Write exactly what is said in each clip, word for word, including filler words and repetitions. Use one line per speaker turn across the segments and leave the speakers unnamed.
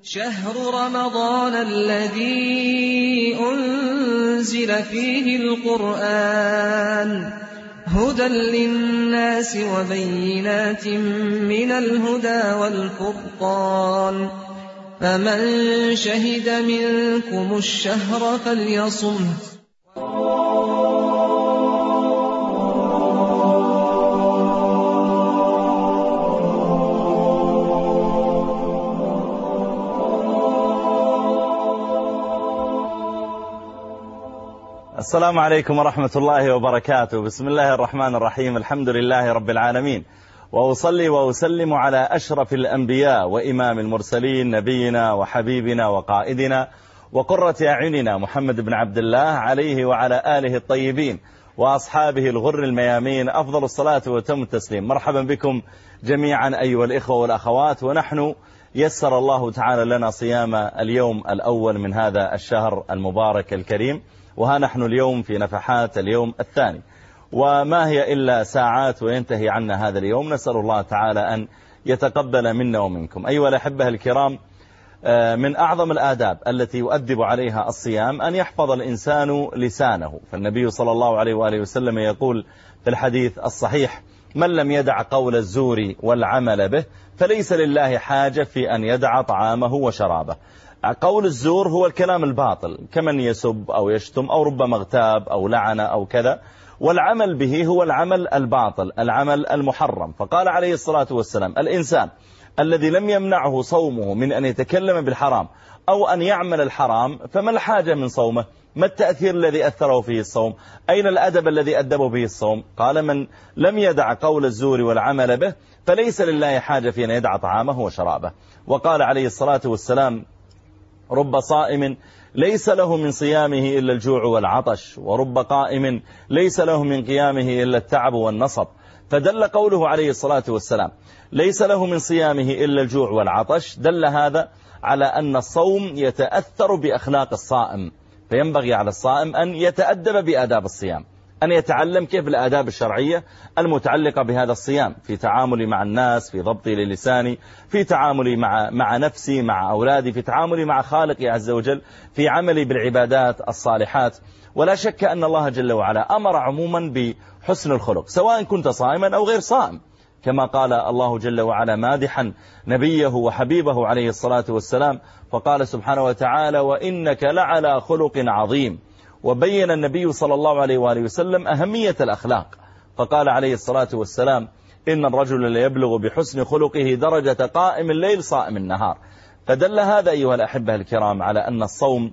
شهر رمضان الذي أنزل فيه القرآن هدى للناس وبينات من الهدى والفرقان فمن شهد منكم الشهر فليصمه.
السلام عليكم ورحمة الله وبركاته. بسم الله الرحمن الرحيم. الحمد لله رب العالمين، وأصلي وأسلم على أشرف الأنبياء وإمام المرسلين نبينا وحبيبنا وقائدنا وقرة أعيننا محمد بن عبد الله عليه وعلى آله الطيبين وأصحابه الغر الميامين أفضل الصلاة وتم التسليم. مرحبا بكم جميعا أيها الإخوة والأخوات، ونحن يسر الله تعالى لنا صيام اليوم الأول من هذا الشهر المبارك الكريم، وها نحن اليوم في نفحات اليوم الثاني، وما هي إلا ساعات وينتهي عنا هذا اليوم. نسأل الله تعالى أن يتقبل منا ومنكم. أيها الأحبة الكرام، من أعظم الآداب التي يؤدب عليها الصيام أن يحفظ الإنسان لسانه، فالنبي صلى الله عليه وآله وسلم يقول في الحديث الصحيح: من لم يدع قول الزور والعمل به فليس لله حاجة في أن يدع طعامه وشرابه. قول الزور هو الكلام الباطل كمن يسب أو يشتم أو ربما اغتاب أو لعن أو كذا، والعمل به هو العمل الباطل، العمل المحرم. فقال عليه الصلاة والسلام: الإنسان الذي لم يمنعه صومه من أن يتكلم بالحرام أو أن يعمل الحرام فما الحاجة من صومه؟ ما التأثير الذي أثره فيه الصوم؟ أين الأدب الذي أدبه به الصوم؟ قال: من لم يدع قول الزور والعمل به فليس لله حاجة في أن يدع طعامه وشرابه. وقال عليه الصلاة والسلام: رب صائم ليس له من صيامه إلا الجوع والعطش، ورب قائم ليس له من قيامه إلا التعب والنصب. فدل قوله عليه الصلاة والسلام ليس له من صيامه إلا الجوع والعطش، دل هذا على أن الصوم يتأثر بأخلاق الصائم، فينبغي على الصائم أن يتأدب بآداب الصيام، أن يتعلم كيف الآداب الشرعية المتعلقة بهذا الصيام، في تعاملي مع الناس، في ضبطي للساني، في تعاملي مع مع نفسي، مع أولادي، في تعاملي مع خالقي عز وجل، في عملي بالعبادات الصالحات. ولا شك أن الله جل وعلا أمر عموما بحسن الخلق سواء كنت صائما أو غير صائم، كما قال الله جل وعلا مادحا نبيه وحبيبه عليه الصلاة والسلام، فقال سبحانه وتعالى: وإنك لعلى خلق عظيم. وبين النبي صلى الله عليه وآله وسلم أهمية الأخلاق، فقال عليه الصلاة والسلام: إن الرجل ليبلغ بحسن خلقه درجة قائم الليل صائم النهار. فدل هذا أيها الأحبة الكرام على أن الصوم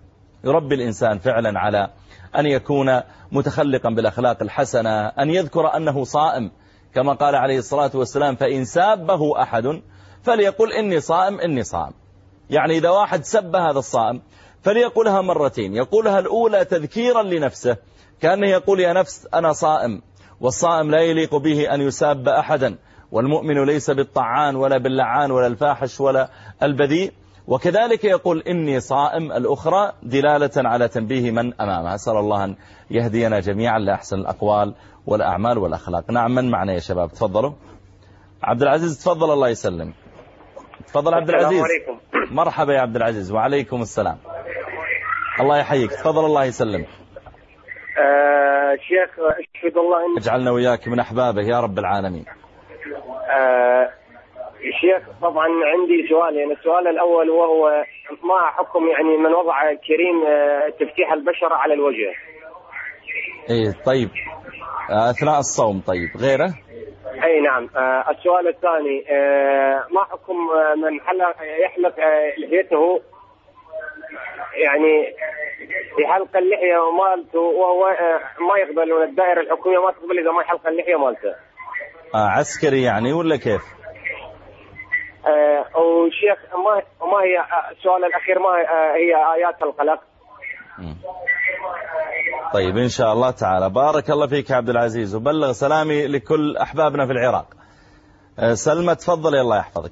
يربي الإنسان فعلا على أن يكون متخلقا بالأخلاق الحسنة، أن يذكر أنه صائم، كما قال عليه الصلاة والسلام: فإن سابه أحد فليقل إني صائم إني صائم. يعني إذا واحد سب هذا الصائم فليقولها مرتين، يقولها الأولى تذكيرا لنفسه كأنه يقول: يا نفس أنا صائم، والصائم لا يليق به أن يساب أحدا، والمؤمن ليس بالطعان ولا باللعان ولا الفاحش ولا البذيء. وكذلك يقول إني صائم الأخرى دلالة على تنبيه من أمامه. أسأل الله أن يهدينا جميعا لأحسن الأقوال والأعمال والأخلاق. نعم، من معنا يا شباب؟ تفضلوا. عبد العزيز تفضل. الله يسلم. تفضل عبد العزيز.
عليكم.
مرحبا يا عبد العزيز. وعليكم السلام. الله يحييك. تفضل. الله يسلم.
آه شيخ أشهد الله إن
اجعلنا وياك من أحبابه يا رب العالمين.
آه شيخ، طبعا عندي سؤالين. السؤال الأول وهو ما حكم يعني من وضع كريم تفتيح البشرة على الوجه؟
ايه طيب، أثناء الصوم. طيب غيره؟
أي نعم. آه السؤال الثاني، آه ما حكم من حلق يحلق لحيته، يعني يحلق اللحية مالته وهو ما يقبل من الدائرة الحكومية، ما تقبل إذا ما يحلق اللحية مالته؟
آه عسكري يعني ولا كيف؟
آه وشيخ ما ما هي السؤال الأخير، ما هي آيات القلق؟
طيب إن شاء الله تعالى. بارك الله فيك يا عبد العزيز، وبلغ سلامي لكل أحبابنا في العراق. آه سلمى تفضل. الله يحفظك.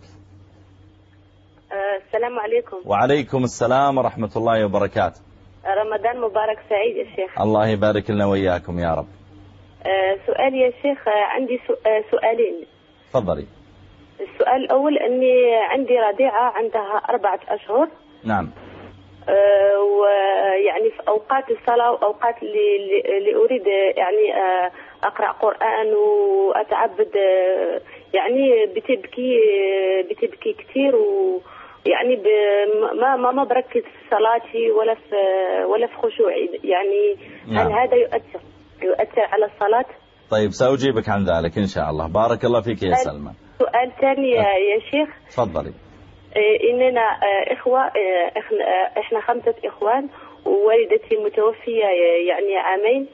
آه السلام عليكم.
وعليكم السلام ورحمة الله وبركاته.
رمضان مبارك سعيد يا شيخ.
الله يبارك لنا وإياكم يا رب.
آه، سؤالي يا شيخ، آه، عندي سؤالين.
تفضلي.
السؤال الأول أني عندي رضيعة عندها أربعة أشهر.
نعم.
أه ويعني في أوقات الصلاة وأوقات اللي, اللي أريد يعني أه أقرأ قرآن وأتعبد أه يعني بتبكي بتبكي كثير، ويعني ما ما ما بركز في صلاتي ولا في ولا في خشوعي يعني. نعم. هل هذا يؤثر يؤثر على الصلاة؟
طيب سأجيبك عن ذلك إن شاء الله. بارك الله فيك يا سلمى.
سؤال ثاني يا, يا شيخ.
تفضلي.
إننا إخوة، إحنا إحنا خمسة إخوان، ووالدتي متوفية يعني عامين.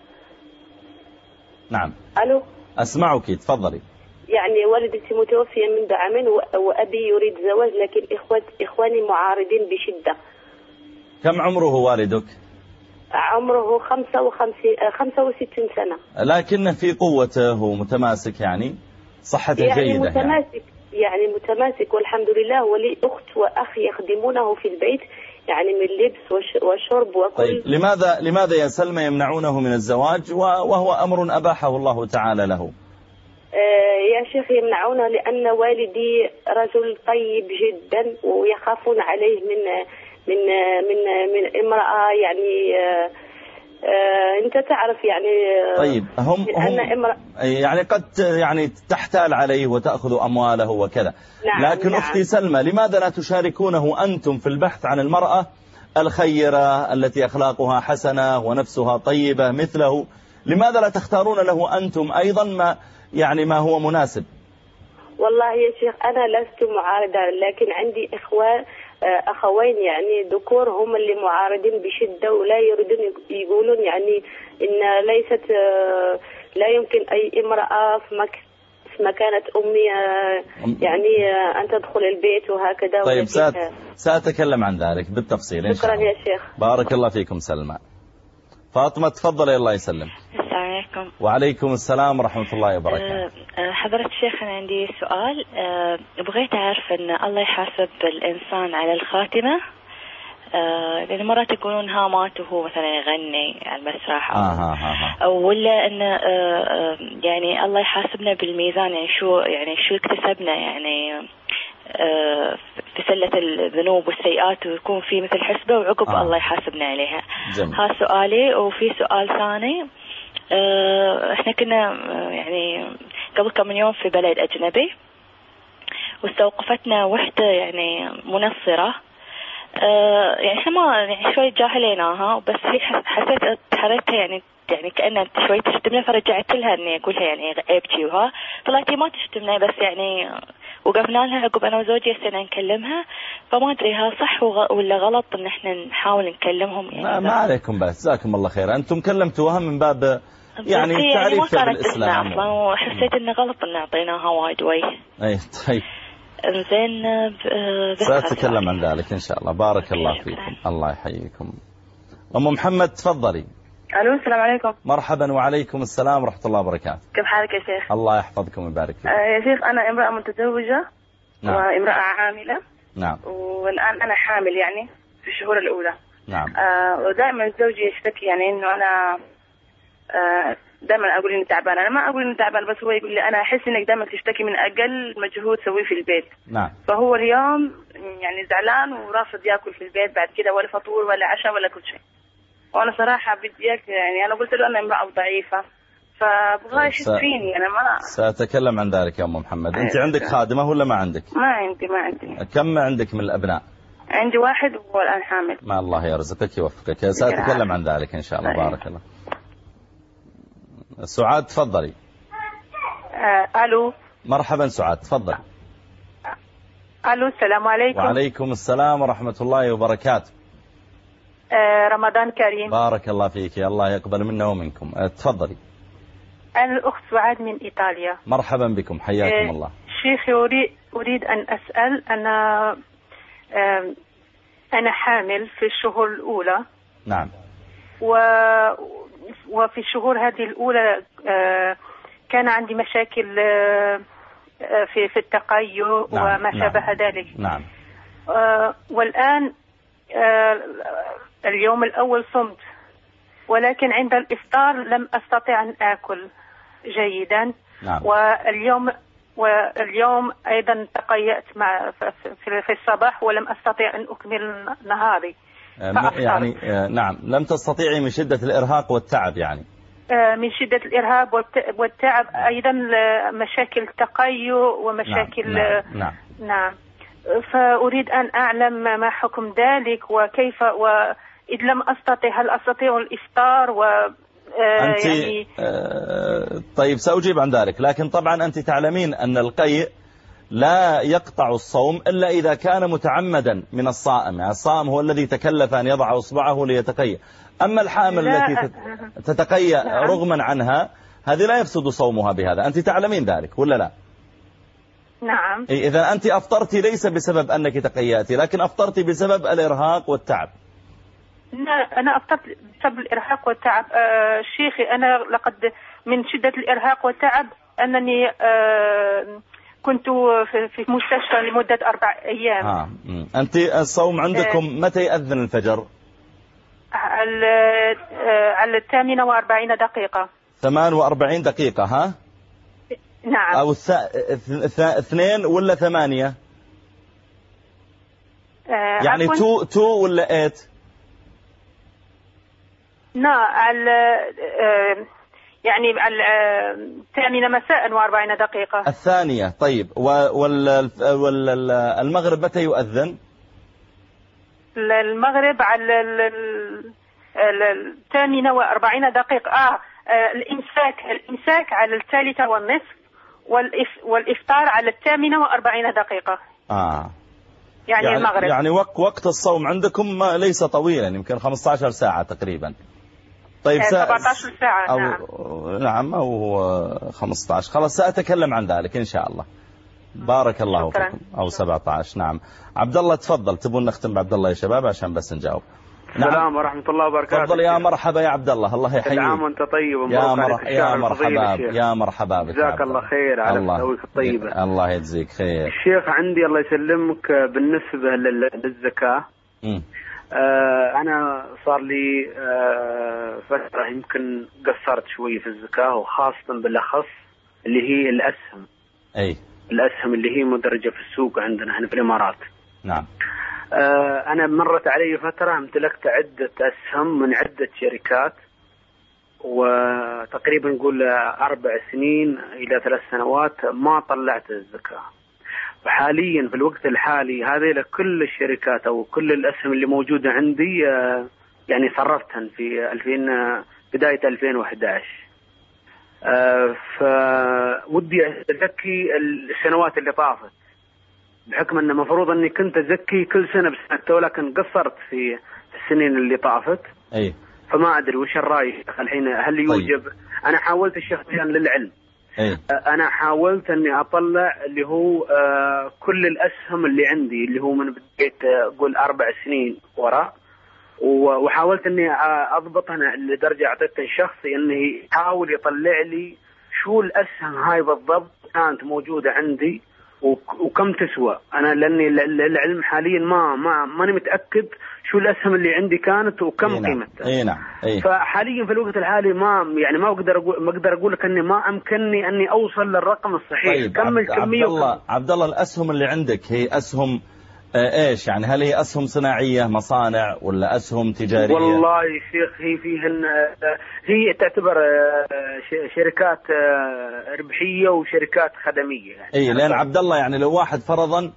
نعم.
ألو.
أسمعك، تفضلي.
يعني والدتي متوفية منذ عامين، وأبي يريد زواج، لكن إخوة إخواني معارضين بشدة.
كم عمره والدك؟
عمره خمسة وخمسين خمسة وستين سنة.
لكن في قوته ومتماسك يعني، صحته
يعني
جيدة
متماسك يعني. يعني متماسك والحمد لله، ولي أخت وأخ يخدمونه في البيت يعني من اللبس والشرب وكل.
طيب لماذا لماذا يا سلمى يمنعونه من الزواج وهو أمر أباحه الله تعالى له؟
آه يا شيخ يمنعونه لأن والدي رجل طيب جدا، ويخافون عليه من من من من امرأة يعني آه آه انت تعرف يعني.
طيب هم, هم يعني قد يعني تحتال عليه وتأخذ أمواله وكذا.
نعم.
لكن
نعم.
أختي سلمى، لماذا لا تشاركونه أنتم في البحث عن المرأة الخيرة التي أخلاقها حسنة ونفسها طيبة مثله؟ لماذا لا تختارون له أنتم أيضا ما يعني ما هو مناسب؟
والله يا شيخ أنا لست معارضة، لكن عندي إخوان أخوين يعني ذكور هم اللي معارضين بشدة، ولا يريدون يقولون يعني إن ليست لا يمكن أي امرأة في مك في مكانة أمي يعني أن تدخل البيت وهكذا.
طيب سأت... سأتكلم عن ذلك بالتفصيل إن شاء الله.
شكرا يا شيخ.
بارك الله فيكم سلمى. فاطمة تفضلي. الله يسلم.
السلام عليكم.
وعليكم السلام ورحمة الله وبركاته.
حضرة الشيخ أنا عندي سؤال. بغيت أعرف أن الله يحاسب الإنسان على الخاتمة، لأن مرات يقولون ها مات وهو مثلا يغني على المسرح أو,
آه آه آه.
ولا أن يعني الله يحاسبنا بالميزان، يعني شو يعني شو اكتسبنا يعني في سلة الذنوب والسيئات، ويكون في مثل حسبة وعقب آه. الله يحاسبنا عليها. ها سؤالي. وفي سؤال ثاني، احنا كنا يعني قبل كم يوم في بلد أجنبي، واستوقفتنا وحدة يعني منصرة، يعني احنا ما يعني شوي جاهليناها، بس هي حسيت حركتها يعني يعني كأنها شوي تشتمنا، فرجعت لها اني اقولها يعني عيبتي وها، طلعت ما تشتمنا بس يعني وقفنا لها عقب انا وزوجي هسه نكلمها، فما ادري ها صح ولا غلط ان احنا نحاول نكلمهم يعني.
ما, ما عليكم بس، جزاكم الله خير. انتم كلمتوها من باب يعني تعريف بالاسلام
اصلا، وحسيت انه غلط ان اعطيناها وايد وي.
اي طيب
انزين
سأتكلم عن ذلك ان شاء الله. بارك الله فيكم. الله يحييكم. ام محمد تفضلي.
الو السلام عليكم.
مرحبا. وعليكم السلام ورحمة الله وبركاته.
كيف حالك يا شيخ؟
الله يحفظكم ويبارك فيك.
آه يا شيخ أنا امرأة متزوجة.
نعم.
وامرأة عاملة.
نعم.
والآن أنا حامل يعني في الشهور الأولى.
نعم.
آه ودائما زوجي يشتكي يعني إنه أنا آه دائما أقول إني تعبان. أنا ما أقول إني تعبان، بس هو يقول لي أنا أحس إنك دائما تشتكي من أقل مجهود تسويه في البيت.
نعم.
فهو اليوم يعني زعلان ورافض يأكل في البيت بعد كده، ولا فطور ولا عشاء ولا كل شيء. وانا صراحه بدي يعني انا قلت له انا امراه ضعيفه، فابغى يشد فيني. انا ما
سأتكلم عن ذلك يا ام محمد. انت عندك خادمه ولا ما عندك؟
ما عندي ما عندي.
كم عندك من الابناء؟
عندي واحد وهو الان حامل.
ما الله يرزقك يوفقك. سأتكلم عن ذلك ان شاء الله. بارك الله. سعاد تفضلي.
آه الو.
مرحبا سعاد تفضل.
الو السلام عليكم.
وعليكم السلام ورحمه الله وبركاته.
آه رمضان كريم.
بارك الله فيك. الله يقبل منا ومنكم. تفضلي.
أنا الأخت سعاد من إيطاليا.
مرحبا بكم. حياكم
آه
الله.
شيخي أريد, أريد أن أسأل. أنا آه أنا حامل في الشهور الأولى.
نعم.
و وفي الشهور هذه الأولى آه كان عندي مشاكل آه في في التقيؤ. نعم. وما شابه
نعم.
ذلك.
نعم.
آه والآن آه اليوم الأول صمت، ولكن عند الإفطار لم أستطع أن آكل جيدا.
نعم.
واليوم
واليوم أيضا تقيأت مع في الصباح ولم أستطيع أن أكمل نهاري.
يعني نعم لم تستطيعي من شدة الإرهاق والتعب يعني.
من شدة الإرهاب والتعب أيضا مشاكل تقيؤ ومشاكل.
نعم. نعم.
نعم. فأريد أن أعلم ما حكم ذلك وكيف، وإذ لم أستطيع هل أستطيع الإفطار و
أنت يعني آه طيب سأجيب عن ذلك، لكن طبعا أنت تعلمين أن القيء لا يقطع الصوم إلا إذا كان متعمدا من الصائم، يعني الصائم هو الذي تكلف أن يضع إصبعه ليتقيأ. أما الحامل التي تتقيأ رغما عنها هذه لا يفسد صومها بهذا، أنت تعلمين ذلك ولا لا؟
نعم.
إذا أنت أفطرتي ليس بسبب أنك تقيأتي، لكن أفطرتي بسبب الإرهاق والتعب.
لا أنا أفطرت بسبب الإرهاق والتعب. آه شيخي أنا لقد من شدة الإرهاق والتعب أنني آه كنت في, في مستشفى لمدة أربع أيام.
آه. أنت الصوم عندكم آه. متى يأذن الفجر؟
على آه على الثامنة وأربعين دقيقة.
ثمان وأربعين دقيقة ها؟
نعم.
أو الث... ث... اثنين ولا ثمانية؟
آه
يعني تو تو ولا ايت؟
لا على آه يعني على الثامنة مساء وأربعين دقيقة.
الثانية. طيب والمغرب متى يؤذن؟
المغرب على الثامنة وأربعين دقيقة. آه الإمساك الإمساك على الثالثة والنصف والإفطار على الثامنة وأربعين دقيقة.
آه
يعني, يعني المغرب.
يعني وقت وقت الصوم عندكم ليس طويلا، يمكن خمسة عشر ساعة تقريبا. طيب
سبعة عشر ساعة.
أو
نعم.
نعم أو خمسة عشر. خلاص سأتكلم عن ذلك إن شاء الله. بارك الله
شكرا.
فيكم. أو سبعة عشر. نعم. عبد الله تفضل، تبون نختم بعبد الله يا شباب عشان بس نجاوب.
السلام نعم. ورحمة الله وبركاته.
تفضل يا مرحبا يا عبد الله، الله يحييك.
العام وانت طيب
يا مرحبا يا مرحبا يا مرحبا بك.
جزاك الله خير على فتاويك الطيبة.
الله يجزيك خير.
الشيخ عندي الله يسلمك بالنسبة للزكاة.
م.
آه أنا صار لي آه فترة يمكن قصرت شوي في الزكاة، وخاصة بالأخص اللي هي الأسهم.
أي
الأسهم اللي هي مدرجة في السوق عندنا هنا في الإمارات.
نعم.
آه أنا مرت علي فترة امتلكت عدة أسهم من عدة شركات، وتقريبا نقول أربع سنين إلى ثلاث سنوات ما طلعت الزكاة. وحاليا في الوقت الحالي هذه كل الشركات أو كل الأسهم اللي موجودة عندي يعني صرفتهن في ألفين بداية ألفين وأحد عشر. فودي أزكي السنوات اللي طافت، بحكم أن مفروض أني كنت أزكي كل سنة بسنته، ولكن قصرت في السنين اللي طافت.
أي.
فما أدري وش الرأي الحين، هل يوجب؟ طيب. أنا حاولت الشخصيان للعلم.
أي.
أنا حاولت أني أطلع اللي هو آه كل الأسهم اللي عندي اللي هو من بداية أقول أربع سنين وراء، وحاولت أني أضبطها لدرجة أعطيت الشخصي أنه يحاول يطلع لي شو الأسهم هاي بالضبط كانت موجودة عندي وكم تسوى. أنا لأني العلم حاليا ما ما ماني متأكد شو الأسهم اللي عندي كانت وكم
إيه
قيمتها.
إيه نعم. إيه.
فحاليا في الوقت الحالي ما يعني ما أقدر أقول ما أقدر أقول لك إني ما أمكنني إني أوصل للرقم الصحيح.
طيب
كم الكمية؟
عبد الله عبد الله الأسهم اللي عندك هي أسهم آه إيش يعني؟ هل هي أسهم صناعية مصانع ولا أسهم تجارية؟
والله يا شيخ هي فيهن آه هي تعتبر آه شركات آه ربحية وشركات خدمية يعني.
إيه لأن عبد الله يعني لو واحد فرضا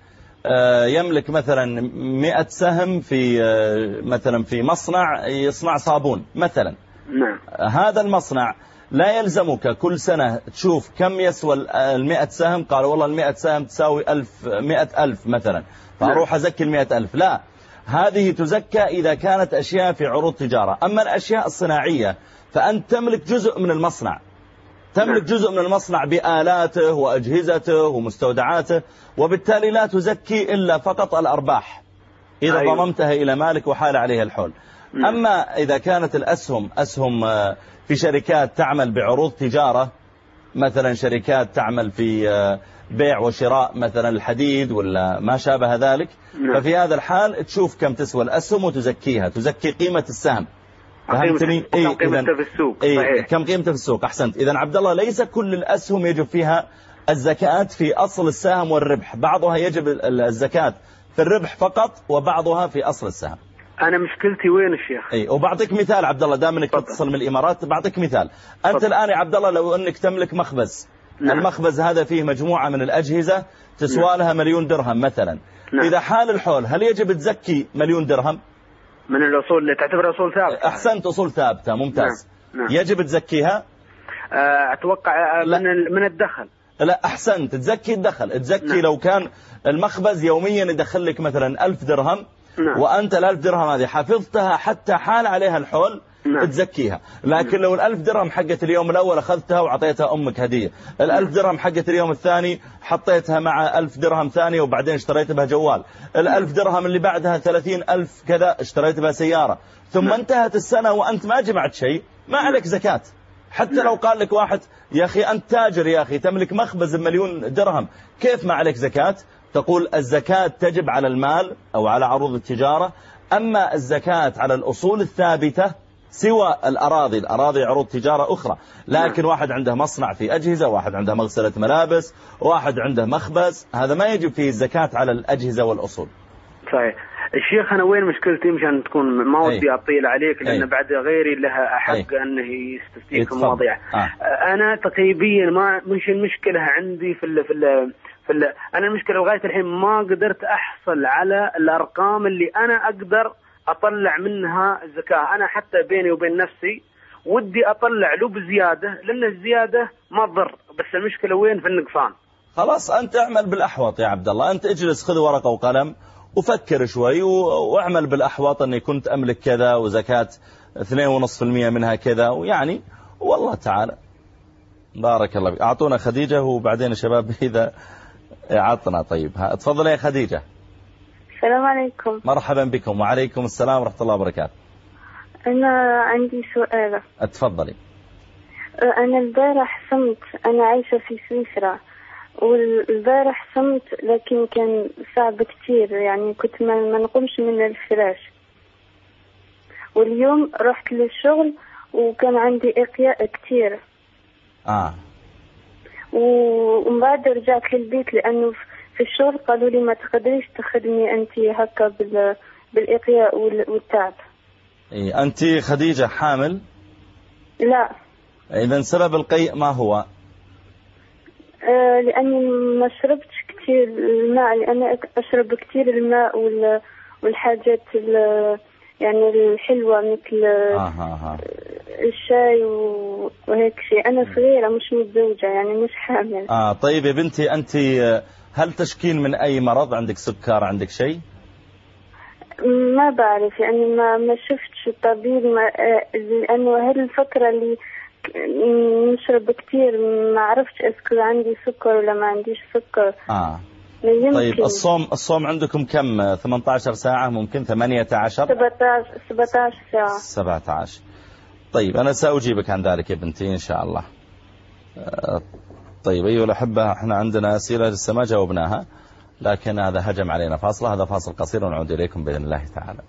يملك مثلا مئة سهم في مثلا في مصنع يصنع صابون مثلا.
نعم.
هذا المصنع لا يلزمك كل سنة تشوف كم يسوى المئة سهم، قال والله المئة سهم تساوي ألف مئة ألف مثلا فأروح أزكي المئة ألف. لا، هذه تزكى إذا كانت أشياء في عروض تجارة. أما الأشياء الصناعية فأنت تملك جزء من المصنع، تملك جزء من المصنع بآلاته وأجهزته ومستودعاته، وبالتالي لا تزكي إلا فقط الأرباح إذا أيوة. ضممتها إلى مالك وحال عليها الحول. م. أما إذا كانت الأسهم أسهم في شركات تعمل بعروض تجارة، مثلا شركات تعمل في بيع وشراء مثلا الحديد ولا ما شابه ذلك، م. ففي هذا الحال تشوف كم تسوى الأسهم وتزكيها، تزكي قيمة السهم. فهمتني؟
كم قيمته في السوق.
إيه كم قيمته في السوق. أحسنت. إذن عبد الله ليس كل الأسهم يجب فيها الزكاة في أصل السهم والربح، بعضها يجب الزكاة في الربح فقط وبعضها في أصل السهم.
أنا مشكلتي وين الشيخ؟
أي وبعطيك مثال عبد الله، دام انك تتصل من الإمارات بعطيك مثال. أنت فضل. الآن يا عبد الله لو أنك تملك مخبز، نعم. المخبز هذا فيه مجموعة من الأجهزة تسوى لها مليون درهم مثلا، نعم. إذا حال الحول هل يجب تزكي مليون درهم؟
من الأصول اللي تعتبر أصول ثابتة.
أحسنت، أصول ثابتة، ممتاز.
نعم. نعم.
يجب تزكيها؟
أتوقع من من الدخل.
لا أحسنت، تزكي الدخل، تزكي. نعم. لو كان المخبز يوميا يدخل لك مثلا ألف درهم، نعم. وأنت الألف درهم هذه حفظتها حتى حال عليها الحول، نعم. تزكيها. لكن نعم. لو الألف درهم حقت اليوم الأول أخذتها وعطيتها أمك هدية، الألف درهم حقت اليوم الثاني حطيتها مع ألف درهم ثانية وبعدين اشتريت بها جوال، الألف درهم اللي بعدها ثلاثين ألف كذا اشتريت بها سيارة، ثم نعم. انتهت السنة وأنت ما جمعت شيء، ما عليك زكاة. حتى لو قال لك واحد يا أخي أنت تاجر يا أخي تملك مخبز بمليون درهم، كيف ما عليك زكاة؟ تقول الزكاة تجب على المال أو على عروض التجارة، أما الزكاة على الأصول الثابتة سوى الأراضي، الأراضي عروض تجارة أخرى، لكن واحد عنده مصنع في أجهزة، واحد عنده مغسلة ملابس، واحد عنده مخبز، هذا ما يجب فيه الزكاة على الأجهزة والأصول.
صحيح. الشيخ أنا وين مشكلتي مشان تكون ما ودي أطيل عليك لأن أي. بعد غيري لها حق أنه يستفتيك المواضيع. آه. أنا تقريبا ما مش المشكلة عندي في ال في ال في ال أنا المشكلة لغاية الحين ما قدرت أحصل على الأرقام اللي أنا أقدر أطلع منها الزكاة. أنا حتى بيني وبين نفسي ودي أطلع له بزيادة لأن الزيادة ما تضر، بس المشكلة وين في النقصان.
خلاص أنت اعمل بالأحوط يا عبد الله، أنت اجلس خذ ورقة وقلم وفكر شوي واعمل بالأحوط أني كنت أملك كذا وزكاة اثنين ونصف المية منها كذا، ويعني والله تعالى. بارك الله بك. أعطونا خديجة وبعدين الشباب إذا عطنا. طيب اتفضل يا خديجة.
السلام عليكم.
مرحبا بكم. وعليكم السلام ورحمة الله وبركاته.
أنا عندي سؤال.
اتفضلي.
أنا البارح صمت، أنا عايشة في سويسرا، والبارح صمت لكن كان صعب كتير، يعني كنت ما نقومش من الفراش، واليوم رحت للشغل وكان عندي إقياء كتير.
آه.
ومن بعد رجعت للبيت لأنه في الشغل قالوا لي ما تقدريش تخدمي أنت هكا بالإقياء والتعب.
إيه أنت خديجة حامل؟
لا.
إذن سبب القيء ما هو؟
آه لأني ما شربتش كتير الماء، لأن أشرب كتير الماء والحاجات يعني الحلوة مثل
آه آه.
الشاي وهيك شيء. أنا صغيرة مش متزوجة يعني مش حامل.
آه طيب يا بنتي أنت هل تشكين من أي مرض؟ عندك سكر، عندك شيء؟
ما بعرف يعني ما ما شفتش الطبيب، ما لأنه هذه الفترة اللي نشرب كتير ما عرفتش اسكو عندي سكر ولا ما عنديش سكر.
آه. طيب الصوم الصوم عندكم كم؟ ثمانية عشر ساعة ممكن؟ ثمانية عشر؟
سبعة عشر ساعة.
سبعة عشر. طيب أنا سأجيبك عن ذلك يا بنتي إن شاء الله. طيب أيها الأحبة احنا عندنا أسئلة لسه ما جاوبناها، لكن هذا هجم علينا فاصلة، هذا فاصل قصير ونعود إليكم بإذن الله تعالى.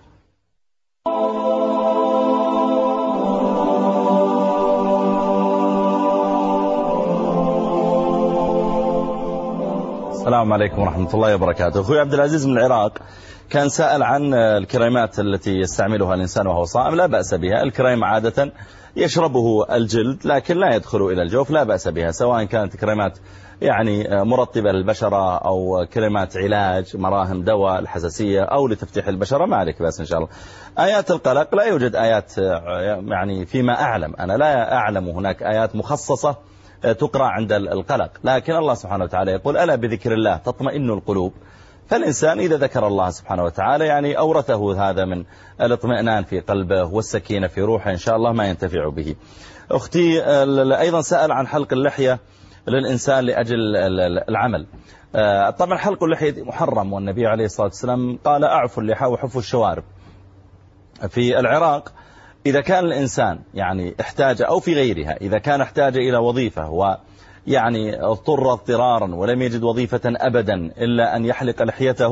السلام عليكم ورحمة الله وبركاته. أخوي عبد العزيز من العراق كان سأل عن الكريمات التي يستعملها الإنسان وهو صائم. لا بأس بها، الكريم عادة يشربه الجلد لكن لا يدخل إلى الجوف، لا بأس بها، سواء كانت كريمات يعني مرطبة للبشرة أو كريمات علاج مراهم دواء الحساسية أو لتفتيح البشرة، ما عليك بأس إن شاء الله. آيات القلق لا يوجد آيات يعني فيما أعلم، أنا لا أعلم هناك آيات مخصصة تقرأ عند القلق، لكن الله سبحانه وتعالى يقول ألا بذكر الله تطمئن القلوب، فالإنسان إذا ذكر الله سبحانه وتعالى يعني أورثه هذا من الاطمئنان في قلبه والسكينة في روحه إن شاء الله ما ينتفع به. أختي أيضا سأل عن حلق اللحية للإنسان لأجل العمل. طبعا حلق اللحية محرم، والنبي عليه الصلاة والسلام قال أعفوا اللحى وحفوا الشوارب. في العراق إذا كان الإنسان يعني احتاج أو في غيرها إذا كان احتاج إلى وظيفة ويعني اضطر اضطرارا ولم يجد وظيفة أبدا إلا أن يحلق لحيته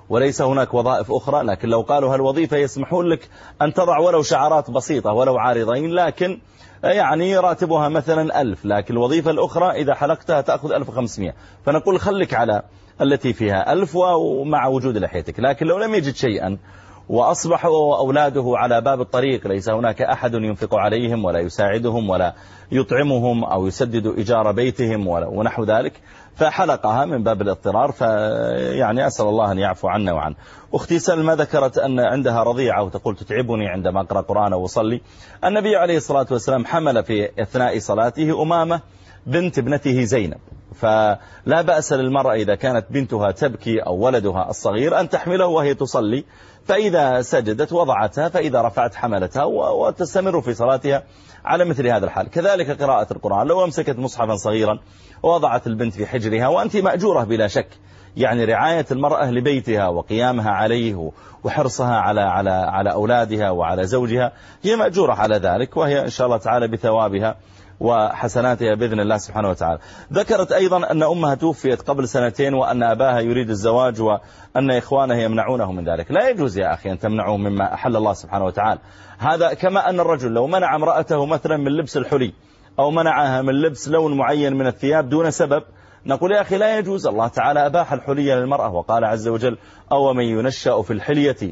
وليس هناك وظائف أخرى. لكن لو قالوا هالوظيفة يسمحون لك أن تضع ولو شعارات بسيطة ولو عارضين، لكن يعني راتبها مثلا ألف، لكن الوظيفة الأخرى إذا حلقتها تأخذ ألف وخمسمائة، فنقول خليك على التي فيها ألف ومع وجود لحيتك. لكن لو لم يجد شيئا وأصبحوا أولاده على باب الطريق، ليس هناك أحد ينفق عليهم ولا يساعدهم ولا يطعمهم أو يسدد إيجار بيتهم ونحو ذلك، فحلقها من باب الاضطرار. فيعني أسأل الله أن يعفو عنا وعن. أختي سلمى ذكرت أن عندها رضيعة وتقول تتعبني عندما أقرأ قرآن وأصلي. النبي عليه الصلاة والسلام حمل في أثناء صلاته أمامة بنت ابنته زينب، فلا بأس للمرأة إذا كانت بنتها تبكي أو ولدها الصغير أن تحمله وهي تصلي، فإذا سجدت وضعتها، فإذا رفعت حملتها وتستمر في صلاتها على مثل هذا الحال. كذلك قراءة القرآن، لو أمسكت مصحفا صغيرا ووضعت البنت في حجرها، وأنت مأجورة بلا شك، يعني رعاية المرأة لبيتها وقيامها عليه وحرصها على على على أولادها وعلى زوجها، هي مأجورة على ذلك، وهي إن شاء الله تعالى بثوابها وحسناتها بإذن الله سبحانه وتعالى. ذكرت أيضا أن أمها توفيت قبل سنتين وأن أباها يريد الزواج وأن إخوانه يمنعونه من ذلك. لا يجوز يا أخي أن تمنعه مما أحل الله سبحانه وتعالى. هذا كما أن الرجل لو منع امرأته مثلا من لبس الحلي أو منعها من لبس لون معين من الثياب دون سبب، نقول يا أخي لا يجوز. الله تعالى أباح الحلي للمرأة وقال عز وجل: أو من ينشأ في الحلية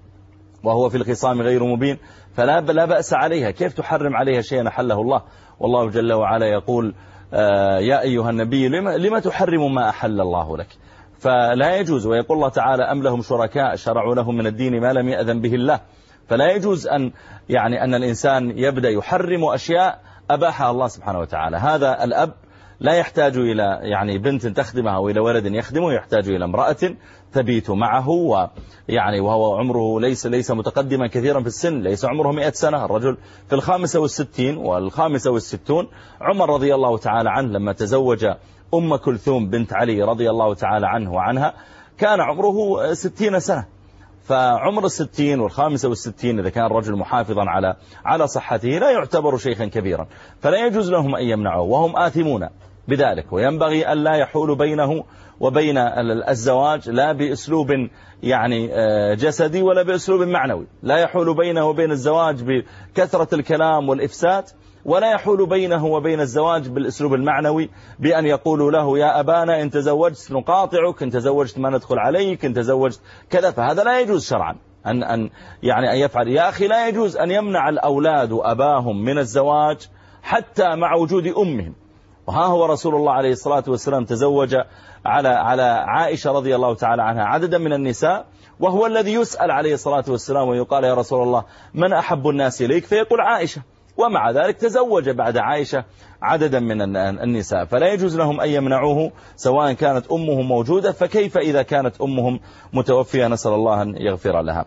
وهو في الخصام غير مبين فلا لا بأس عليها. كيف تحرم عليها شيئا أحله الله؟ والله جل وعلا يقول: آه يا أيها النبي لما, لما تحرم ما أحل الله لك؟ فلا يجوز. ويقول الله تعالى: أم لهم شركاء شرعوا لهم من الدين ما لم يأذن به الله. فلا يجوز أن يعني أن الإنسان يبدأ يحرم أشياء أباحها الله سبحانه وتعالى. هذا الأب لا يحتاج إلى يعني بنت تخدمها وإلى ولد يخدمه، يحتاج إلى امرأة تبيت معه، ويعني وهو عمره ليس ليس متقدما كثيرا في السن، ليس عمره مئة سنة، الرجل في الخامسة والستين والخامسة والستون. عمر رضي الله تعالى عنه لما تزوج أم كلثوم بنت علي رضي الله تعالى عنه وعنها كان عمره ستين سنة. فعمر الستين والخامسة والستين إذا كان الرجل محافظا على على صحته لا يعتبر شيخا كبيرا، فلا يجوز لهم أن يمنعوه، وهم آثمون بذلك. وينبغي أن لا يحول بينه وبين الزواج لا بأسلوب يعني جسدي ولا بأسلوب معنوي، لا يحول بينه وبين الزواج بكثرة الكلام والإفساد، ولا يحول بينه وبين الزواج بالأسلوب المعنوي بأن يقولوا له: يا أبانا إن تزوجت نقاطعك، إن تزوجت ما ندخل عليك، إن تزوجت كذا. فهذا لا يجوز شرعا أن أن يعني أن يفعل. يا أخي لا يجوز أن يمنع الأولاد أباهم من الزواج حتى مع وجود أمهم. وها هو رسول الله عليه الصلاة والسلام تزوج على على عائشة رضي الله تعالى عنها عددا من النساء، وهو الذي يسأل عليه الصلاة والسلام ويقال: يا رسول الله من أحب الناس إليك؟ فيقول: عائشة. ومع ذلك تزوج بعد عائشة عددا من النساء. فلا يجوز لهم أن يمنعوه سواء كانت أمه موجودة، فكيف إذا كانت أمهم متوفية؟ نسأل الله أن يغفر لها.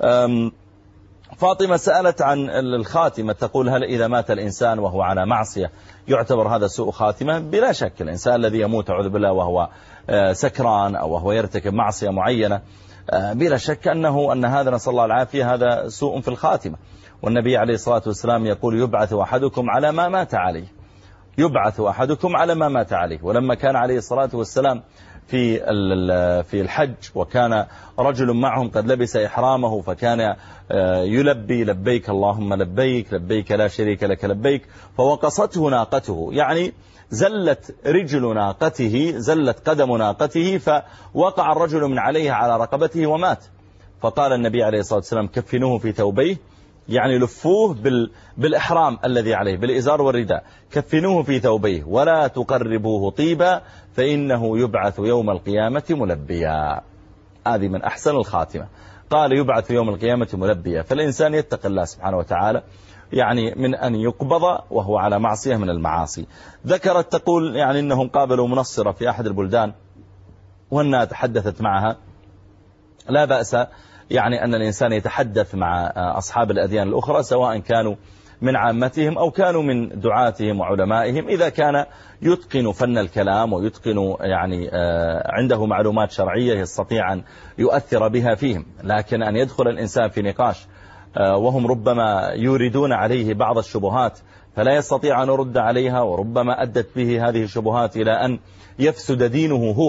فاطمة سألت عن الخاتمة، تقول: هل إذا مات الإنسان وهو على معصية يعتبر هذا سوء خاتمة؟ بلا شك الإنسان الذي يموت أعوذ بالله وهو سكران أو وهو يرتكب معصية معينة بلا شك أنه أن هذا نسأل الله العافية هذا سوء في الخاتمة. والنبي عليه الصلاة والسلام يقول: يبعث أحدكم على ما مات عليه، يبعث أحدكم على ما مات عليه. ولما كان عليه الصلاة والسلام في في الحج وكان رجل معهم قد لبس إحرامه، فكان يلبي: لبيك اللهم لبيك، لبيك لا شريك لك لبيك، فوقصته ناقته، يعني زلت رجل ناقته، زلت قدم ناقته، فوقع الرجل من عليها على رقبته ومات. فقال النبي عليه الصلاة والسلام: كفنوه في ثوبيه، يعني لفوه بالإحرام الذي عليه بالإزار والرداء، كفنوه في ثوبيه ولا تقربوه طيبا فإنه يبعث يوم القيامة ملبيا. هذه من أحسن الخاتمة. قال: يبعث يوم القيامة ملبيا. فالإنسان يتقي الله سبحانه وتعالى يعني من أن يقبض وهو على معصية من المعاصي. ذكرت تقول يعني إنهم قابلوا منصرة في أحد البلدان وأنها تحدثت معها. لا بأس يعني أن الإنسان يتحدث مع أصحاب الأديان الأخرى سواء كانوا من عامتهم أو كانوا من دعاتهم وعلمائهم، إذا كان يتقن فن الكلام ويتقن يعني عنده معلومات شرعية يستطيع أن يؤثر بها فيهم. لكن أن يدخل الإنسان في نقاش وهم ربما يوردون عليه بعض الشبهات فلا يستطيع أن يرد عليها، وربما أدت به هذه الشبهات إلى أن يفسد دينه هو،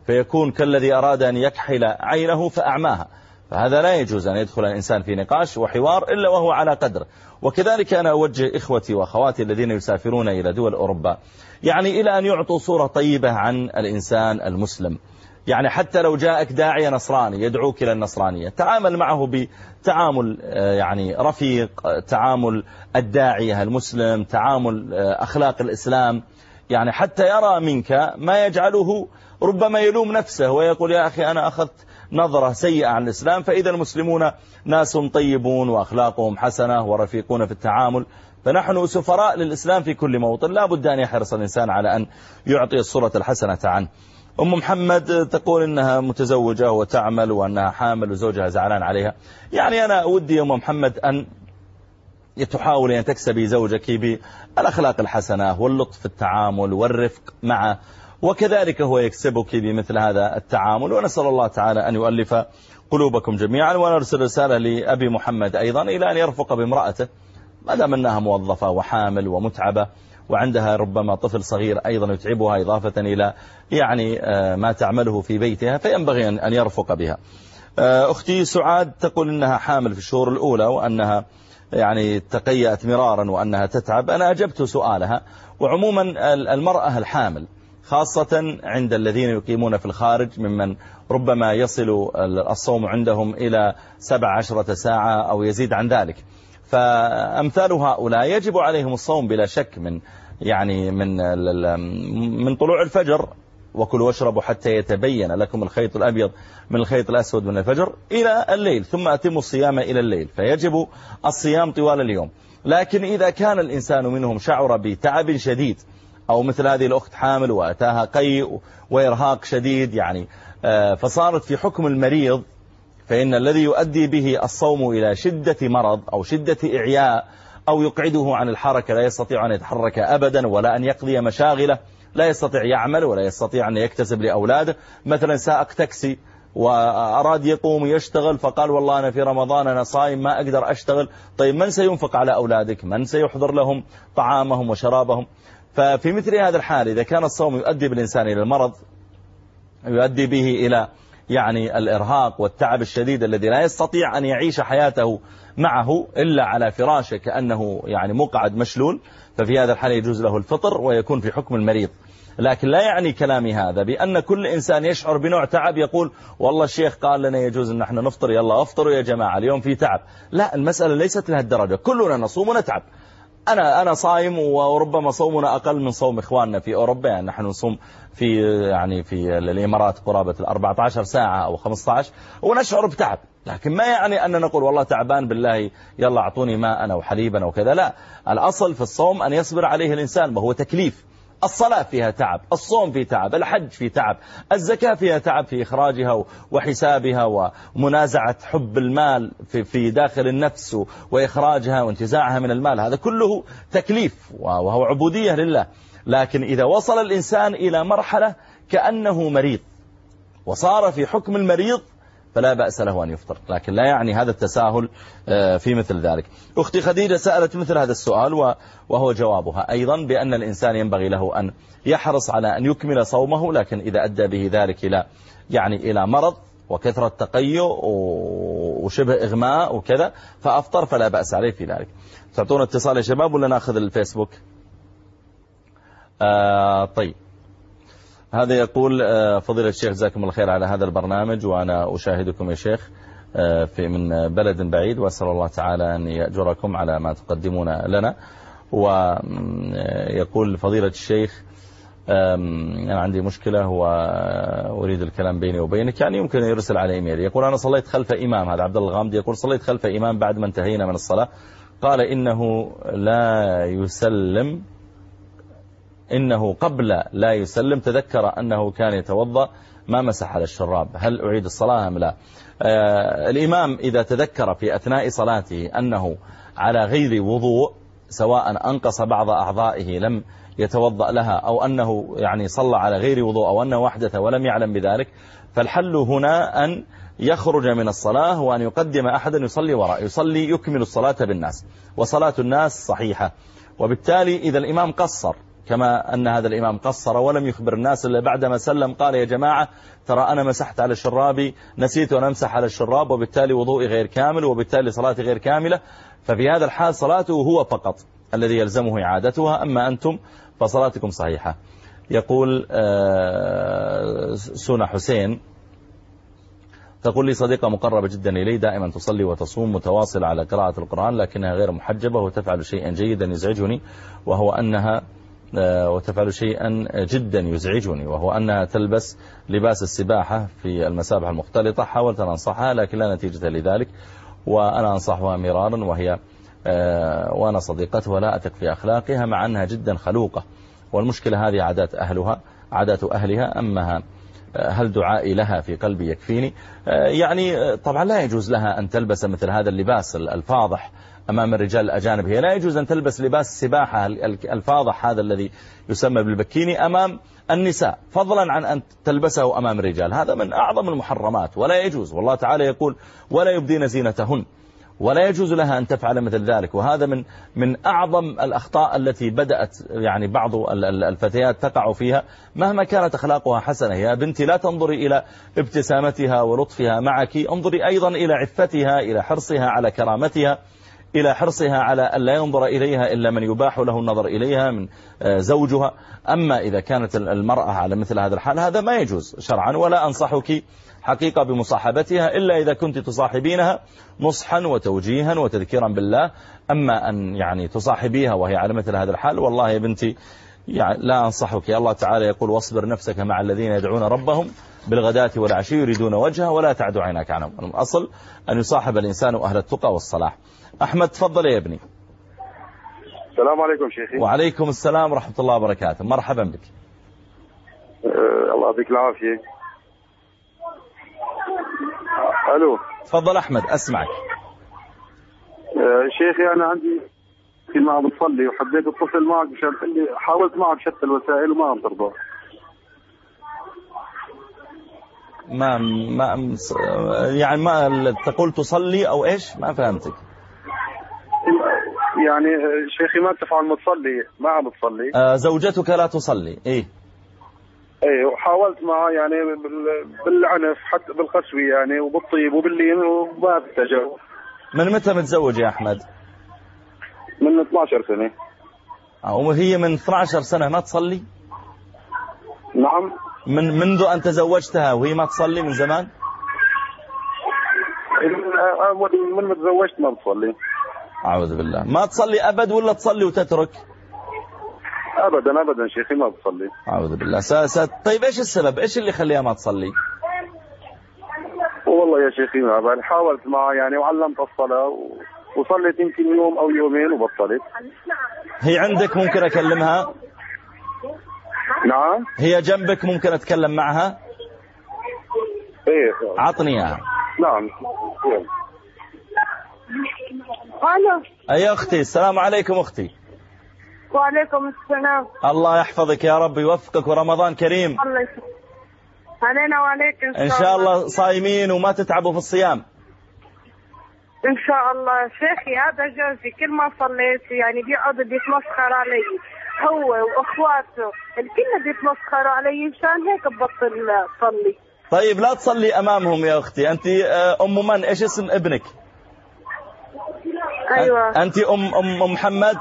فيكون كالذي أراد أن يكحل عينه فأعماها، فهذا لا يجوز أن يدخل الإنسان في نقاش وحوار إلا وهو على قدر. وكذلك أنا أوجه إخوتي وأخواتي الذين يسافرون إلى دول أوروبا يعني إلى أن يعطوا صورة طيبة عن الإنسان المسلم. يعني حتى لو جاءك داعية نصراني يدعوك إلى النصرانية، تعامل معه بتعامل يعني رفيق، تعامل الداعية المسلم، تعامل أخلاق الإسلام، يعني حتى يرى منك ما يجعله ربما يلوم نفسه ويقول يا أخي أنا أخذت نظرة سيئة عن الإسلام، فإذا المسلمون ناس طيبون وأخلاقهم حسنة ورفيقون في التعامل، فنحن سفراء للإسلام في كل موطن، لا بد أن يحرص الإنسان على أن يعطي الصورة الحسنة عنه. أم محمد تقول إنها متزوجة وتعمل وأنها حامل وزوجها زعلان عليها. يعني أنا أودي أم محمد أن تحاول أن تكسبي زوجك بالأخلاق الحسنة واللطف في التعامل والرفق معه، وكذلك هو يكسبك بمثل هذا التعامل. ونسأل الله تعالى أن يؤلف قلوبكم جميعا. ونرسل رسالة لأبي محمد أيضا إلى أن يرفق بامرأته ما دام أنها موظفة وحامل ومتعبة وعندها ربما طفل صغير أيضا يتعبها إضافة إلى يعني ما تعمله في بيتها، فينبغي أن يرفق بها. أختي سعاد تقول إنها حامل في الشهور الأولى وأنها يعني تقيأت مرارا وأنها تتعب. أنا أجبت سؤالها. وعموما المرأة الحامل خاصة عند الذين يقيمون في الخارج ممن ربما يصل الصوم عندهم إلى سبع عشرة ساعة أو يزيد عن ذلك، فأمثال هؤلاء يجب عليهم الصوم بلا شك من يعني من من طلوع الفجر، وكلوا واشربوا حتى يتبين لكم الخيط الأبيض من الخيط الأسود من الفجر إلى الليل، ثم أتموا الصيام إلى الليل، فيجب الصيام طوال اليوم. لكن إذا كان الإنسان منهم شعر بتعب شديد أو مثل هذه الأخت حامل وأتاها قيء وإرهاق شديد يعني فصارت في حكم المريض، فإن الذي يؤدي به الصوم إلى شدة مرض أو شدة إعياء أو يقعده عن الحركة، لا يستطيع أن يتحرك أبدا ولا أن يقضي مشاغله، لا يستطيع يعمل ولا يستطيع أن يكتسب لأولاده. مثلا سائق تاكسي وأراد يقوم يشتغل فقال والله أنا في رمضان أنا صايم ما أقدر أشتغل. طيب من سينفق على أولادك؟ من سيحضر لهم طعامهم وشرابهم؟ ففي مثل هذا الحال إذا كان الصوم يؤدي بالإنسان إلى المرض، يؤدي به إلى يعني الإرهاق والتعب الشديد الذي لا يستطيع أن يعيش حياته معه إلا على فراشه كأنه يعني مقعد مشلول، ففي هذا الحال يجوز له الفطر ويكون في حكم المريض. لكن لا يعني كلامي هذا بأن كل إنسان يشعر بنوع تعب يقول والله الشيخ قال لنا يجوز أن احنا نفطر، يلا افطروا يا جماعة اليوم في تعب. لا، المسألة ليست لهالدرجة، كلنا نصوم ونتعب. أنا أنا صايم وربما صومنا أقل من صوم إخواننا في أوروبا، يعني نحن نصوم في يعني في الإمارات قرابة الأربعة عشر ساعة أو خمسة عشر ونشعر بتعب، لكن ما يعني أن نقول والله تعبان بالله يلا أعطوني ماء أو حليبا أو كذا. لا، الأصل في الصوم أن يصبر عليه الإنسان وهو تكليف. الصلاة فيها تعب، الصوم فيه تعب، الحج فيه تعب، الزكاة فيها تعب في إخراجها وحسابها ومنازعة حب المال في في داخل النفس وإخراجها وانتزاعها من المال، هذا كله تكليف وهو عبودية لله. لكن إذا وصل الإنسان إلى مرحلة كأنه مريض وصار في حكم المريض فلا بأس له أن يفطر، لكن لا يعني هذا التساهل في مثل ذلك. أختي خديجة سألت مثل هذا السؤال وهو جوابها أيضا بأن الإنسان ينبغي له أن يحرص على أن يكمل صومه، لكن إذا أدى به ذلك إلى يعني إلى مرض وكثرة تقيؤ وشبه إغماء وكذا فأفطر فلا بأس عليه في ذلك. تعطونا اتصال يا شباب ولا نأخذ الفيسبوك؟ آه طيب، هذا يقول فضيلة الشيخ جزاكم الله خير على هذا البرنامج، وأنا أشاهدكم يا شيخ في من بلد بعيد، وأسأل الله تعالى أن يأجركم على ما تقدمون لنا. ويقول فضيلة الشيخ أنا عندي مشكلة وأريد الكلام بيني وبينك، يعني يمكن يرسل على إيميل. يقول أنا صليت خلف إمام، هذا عبد الله الغامدي يقول صليت خلف إمام بعد ما انتهينا من الصلاة، قال إنه لا يسلم إنه قبل لا يسلم تذكر أنه كان يتوضأ ما مسح على الشراب، هل أعيد الصلاة أم لا؟ آه الإمام إذا تذكر في أثناء صلاته أنه على غير وضوء، سواء أنقص بعض أعضائه لم يتوضأ لها أو أنه يعني صلى على غير وضوء أو أنه وحدث ولم يعلم بذلك، فالحل هنا أن يخرج من الصلاة وأن يقدم أحدا يصلي وراء، يصلي يكمل الصلاة بالناس، وصلاة الناس صحيحة. وبالتالي إذا الإمام قصر كما أن هذا الإمام قصر ولم يخبر الناس إلا بعدما سلم قال يا جماعة ترى أنا مسحت على شرابي، نسيت أن أمسح على الشراب، وبالتالي وضوئي غير كامل، وبالتالي صلاتي غير كاملة. ففي هذا الحال صلاته هو فقط الذي يلزمه إعادتها، أما أنتم فصلاتكم صحيحة. يقول سنة حسين تقول لي صديقة مقربة جدا إلي دائما تصلي وتصوم متواصلة على قراءة القرآن، لكنها غير محجبة وتفعل شيئا جيدا يزعجني وهو أنها وتفعل شيئا جدا يزعجني وهو أنها تلبس لباس السباحة في المسابح المختلطة. حاولت أن أنصحها لكن لا نتيجة لذلك، وأنا أنصحها مرارا وهي وأنا صديقتها لا أثق في أخلاقها مع أنها جدا خلوقة، والمشكلة هذه عادات أهلها عادات أهلها. أما هل دعائي لها في قلبي يكفيني؟ يعني طبعا لا يجوز لها أن تلبس مثل هذا اللباس الفاضح أمام الرجال الأجانب. هي لا يجوز أن تلبس لباس السباحة الفاضح هذا الذي يسمى بالبكيني أمام النساء، فضلا عن أن تلبسه أمام الرجال. هذا من أعظم المحرمات ولا يجوز، والله تعالى يقول ولا يبدين زينتهن، ولا يجوز لها أن تفعل مثل ذلك. وهذا من من أعظم الأخطاء التي بدأت يعني بعض الفتيات تقع فيها مهما كانت أخلاقها حسنة. يا بنتي لا تنظري إلى ابتسامتها ولطفها معك، انظري أيضا إلى عفتها، إلى حرصها على كرامتها، إلى حرصها على أن لا ينظر إليها إلا من يباح له النظر إليها من زوجها. أما إذا كانت المرأة على مثل هذا الحال هذا ما يجوز شرعا، ولا أنصحك حقيقة بمصاحبتها إلا إذا كنت تصاحبينها نصحا وتوجيها وتذكيرا بالله. أما أن يعني تصاحبيها وهي على مثل هذا الحال والله يا بنتي يعني لا أنصحك. الله تعالى يقول واصبر نفسك مع الذين يدعون ربهم بالغداة والعشي يريدون وجهه ولا تعد عيناك عنهم. الأصل أن يصاحب الإنسان أهل التقى والصلاح. أحمد تفضل يا ابني.
السلام عليكم شيخي.
وعليكم السلام ورحمة الله وبركاته. مرحبا بك.
أه الله يعطيك العافية. ألو
تفضل أحمد أسمعك.
أه شيخي أنا عندي في ما بتصلي وحبيت اتصل معك مشان اللي حاولت معك بشتى الوسائل وما عم ترضى.
ما ما يعني ما تقول تصلي أو إيش؟ ما فهمتك.
يعني شيخي ما تفعل ما تصلي ما عم تصلي.
آه زوجتك لا تصلي. إيه
ايه وحاولت معه يعني بالعنف حتى بالقسوة يعني وبالطيب وباللين وما بتجاوب.
من متى متزوج يا أحمد؟
من اثنتي عشرة سنة.
وهي من اثنتي عشرة سنة ما تصلي؟
نعم.
من منذ أن تزوجتها وهي ما تصلي من زمان؟
من من متزوجت ما بتصلي.
أعوذ بالله. ما تصلي أبد ولا تصلي وتترك؟
أبدا أبدا شيخي ما بتصلي.
أعوذ بالله. س... س... طيب إيش السبب؟ إيش اللي يخليها ما تصلي؟
والله يا شيخي ما بعرف. حاولت معها يعني وعلمت الصلاة و... وصليت يمكن يوم أو يومين وبطلت.
هي عندك ممكن أكلمها؟
نعم.
هي جنبك ممكن أتكلم معها؟
إيه.
عطني إياها.
نعم.
ألو.
أي أختي السلام عليكم أختي.
وعليكم السلام.
الله يحفظك يا رب يوفقك ورمضان كريم.
الله يسلمك. علينا وعليك إن شاء,
إن شاء الله. الله صايمين وما تتعبوا في الصيام
إن شاء الله. شيخي هذا جوزي كل ما صليت يعني بيقعد بيتمسخر علي هو وأخواته الكل بيتمسخروا علي مشان هيك ببطل صلي.
طيب لا تصلي أمامهم يا أختي. أنت أم من؟ إيش اسم ابنك؟
أيوة.
أنت أم أم محمد؟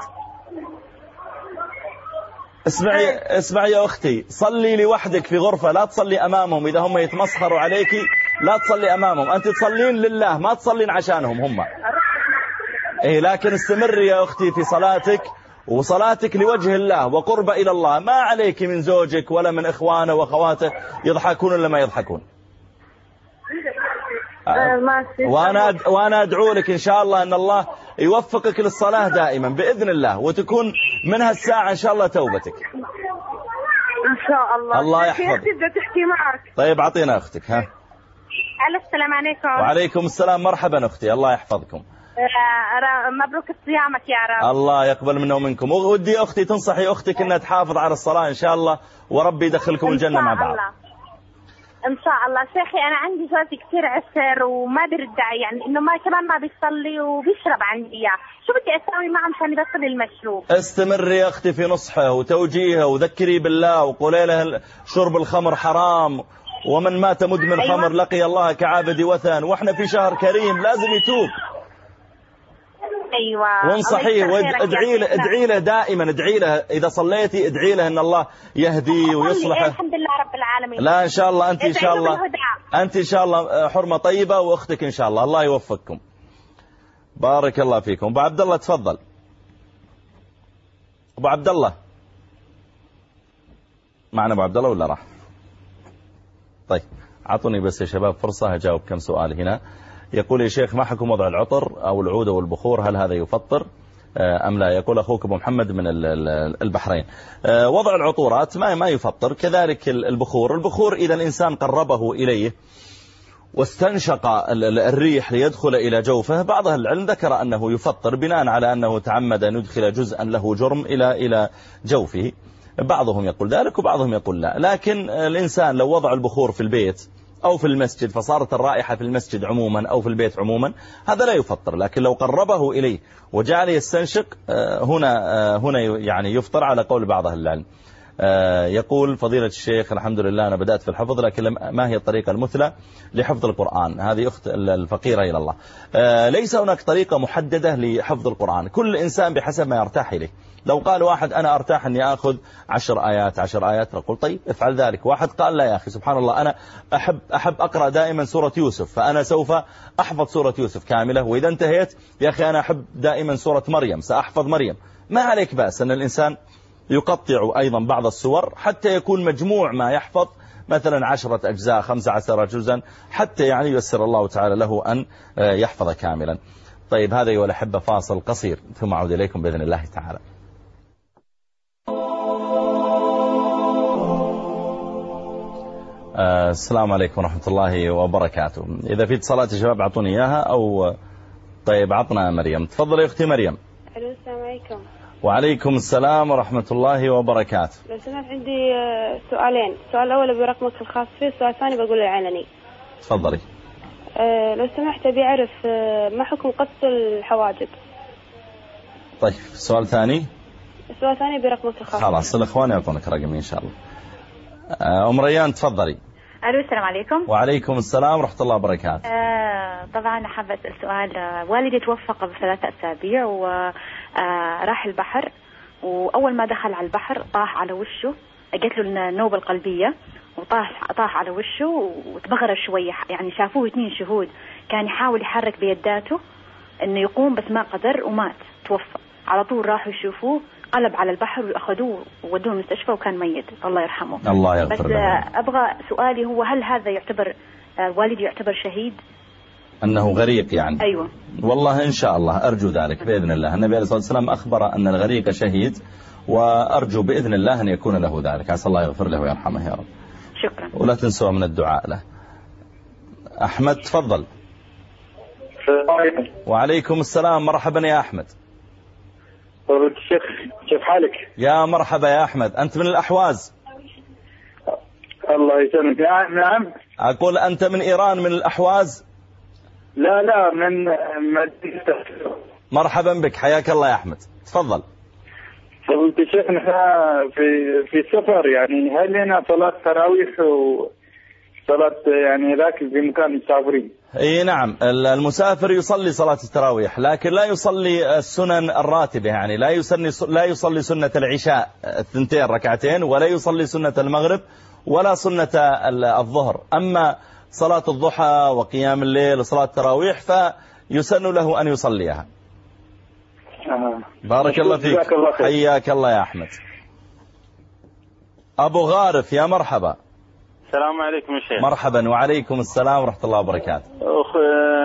اسمعي
أيه.
اسمعي يا أختي صلي لوحدك في غرفة لا تصلي أمامهم. إذا هم يتمسخروا عليك لا تصلي أمامهم. أنت تصلين لله ما تصلين عشانهم هم. إيه لكن استمري يا أختي في صلاتك وصلاتك لوجه الله وقرب إلى الله. ما عليك من زوجك ولا من إخوانه وأخواته يضحكون ولا ما يضحكون. وأنا وأنا أدعو لك إن شاء الله أن الله يوفقك للصلاة دائما بإذن الله وتكون منها الساعة إن شاء الله توبتك
إن شاء الله.
الله يحفظك.
بدي تحكي معك.
طيب أعطينا أختك. ها.
السلام عليكم.
وعليكم السلام. مرحبا أختي. الله يحفظكم.
مبروك صيامك يا رب.
الله يقبل منا ومنكم. ودي أختي تنصحي أختك أنها تحافظ على الصلاة إن شاء الله وربي يدخلكم الجنة مع بعض.
ان شاء الله. شيخي انا عندي جوزي كثير عسر وما بيرد، يعني انه ما كمان ما بيصلي وبيشرب عندي اياه، شو بدي اسوي معه مشان يبطل المشروب؟
استمري يا اختي في نصحه وتوجيهه وذكري بالله وقولي له شرب الخمر حرام، ومن مات مدمن أيوة. خمر لقي الله كعابد وثن، واحنا في شهر كريم لازم يتوب.
ايوه
وانصحيه وادعي له، ادعي له دائما، ادعي له اذا صليتي ادعي له ان الله يهديه ويصلحه.
الحمد لله رب العالمين.
لا ان شاء الله انت ان شاء الله انت ان شاء الله حرمه طيبه، واختك ان شاء الله الله يوفقكم. بارك الله فيكم. ابو عبد الله تفضل. ابو عبد الله معنا؟ ابو عبد الله ولا راح؟ طيب اعطوني بس يا شباب فرصه اجاوب كم سؤال هنا. يقول يا شيخ ما حكم وضع العطر أو العود أو البخور، هل هذا يفطر أم لا؟ يقول أخوك أبو محمد من البحرين. وضع العطورات ما ما يفطر، كذلك البخور. البخور إذا الإنسان قربه إليه واستنشق الريح ليدخل إلى جوفه، بعض أهل العلم ذكر أنه يفطر بناء على أنه تعمد أن يدخل جزءا له جرم إلى إلى جوفه. بعضهم يقول ذلك وبعضهم يقول لا. لكن الإنسان لو وضع البخور في البيت أو في المسجد فصارت الرائحة في المسجد عموما أو في البيت عموما، هذا لا يفطر. لكن لو قربه إليه وجعل يستنشق هنا هنا يعني يفطر على قول بعض أهل العلم. يقول فضيلة الشيخ الحمد لله أنا بدأت في الحفظ، لكن ما هي الطريقة المثلى لحفظ القرآن؟ هذه أخت الفقيرة إلى الله. ليس هناك طريقة محددة لحفظ القرآن، كل إنسان بحسب ما يرتاح إليه. لو قال واحد أنا أرتاح أني أخذ عشر آيات عشر آيات، نقول طيب افعل ذلك. واحد قال لا يا أخي سبحان الله أنا أحب, أحب أقرأ دائما سورة يوسف، فأنا سوف أحفظ سورة يوسف كاملة، وإذا انتهيت يا أخي أنا أحب دائما سورة مريم سأحفظ مريم. ما عليك بأس أن الإنسان يقطع أيضا بعض السور حتى يكون مجموع ما يحفظ مثلا عشرة أجزاء خمسة عشر جزءا، حتى يعني ييسر الله تعالى له أن يحفظ كاملا. طيب هذا أيها الأحبة فاصل قصير ثم أعود إليكم بإذن الله تعالى. السلام عليكم ورحمة الله وبركاته. إذا في اتصالات يا شباب أعطوني إياها أو طيب عطنا مريم. تفضل يا أختي مريم.
السلام عليكم.
وعليكم السلام ورحمة الله وبركاته.
لو سمحت عندي سؤالين، السؤال الأول برقمك الخاص فيه، السؤال الثاني بقول العلني.
تفضلي.
أه لو سمحت أبي أعرف ما حكم قص الحواجب.
طيب السؤال الثاني.
السؤال الثاني برقمك الخاص.
خلاص الإخوان يعطونك رقمي إن شاء الله. أم ريان تفضلي.
ألو السلام عليكم.
وعليكم السلام ورحمة الله وبركاته.
آه طبعا حابة أسأل سؤال. آه والدي توفى قبل ثلاثة أسابيع وراح البحر، وأول ما دخل على البحر طاح على وشه، جت له النوبة القلبية وطاح طاح على وشه وتبغر شوية، يعني شافوه اثنين شهود، كان يحاول يحرك بيداته إنه يقوم بس ما قدر ومات توفى. على طول راحوا يشوفوه قلب على البحر وأخذوه وودوه المستشفى وكان ميت الله يرحمه.
الله يغفر له.
بس أبغى سؤالي هو هل هذا يعتبر والدي يعتبر شهيد؟
أنه غريق يعني؟
أيوة
والله إن شاء الله أرجو ذلك بإذن الله. النبي عليه الصلاة والسلام أخبر أن الغريق شهيد، وأرجو بإذن الله أن يكون له ذلك. عسى الله يغفر له ويرحمه يا رب.
شكرا.
ولا تنسوا من الدعاء له. أحمد تفضل. وعليكم السلام. مرحبا يا أحمد.
الشيخ كيف حالك؟
يا مرحبا يا أحمد. أنت من الأحواز؟
الله يسلمك. نعم.
أقول أنت من إيران من الأحواز؟
لا لا من مدينة.
مرحبا بك حياك الله يا أحمد تفضل.
فضلت الشيخ نحن في في سفر، يعني هل لنا صلاة تراويح وصلاة يعني ذاك في مكان مسافرين؟
اي نعم المسافر يصلي صلاة التراويح، لكن لا يصلي السنن الراتبة، يعني لا يصلي لا يصلي سنة العشاء الثنتين ركعتين، ولا يصلي سنة المغرب ولا سنة الظهر. أما صلاة الضحى وقيام الليل وصلاة التراويح فيسن له أن يصليها.
آه.
بارك الله فيك. حياك الله يا أحمد. أبو غارف يا مرحبا.
السلام عليكم يا شيخ.
مرحبا. وعليكم السلام ورحمة الله وبركاته.
أخ...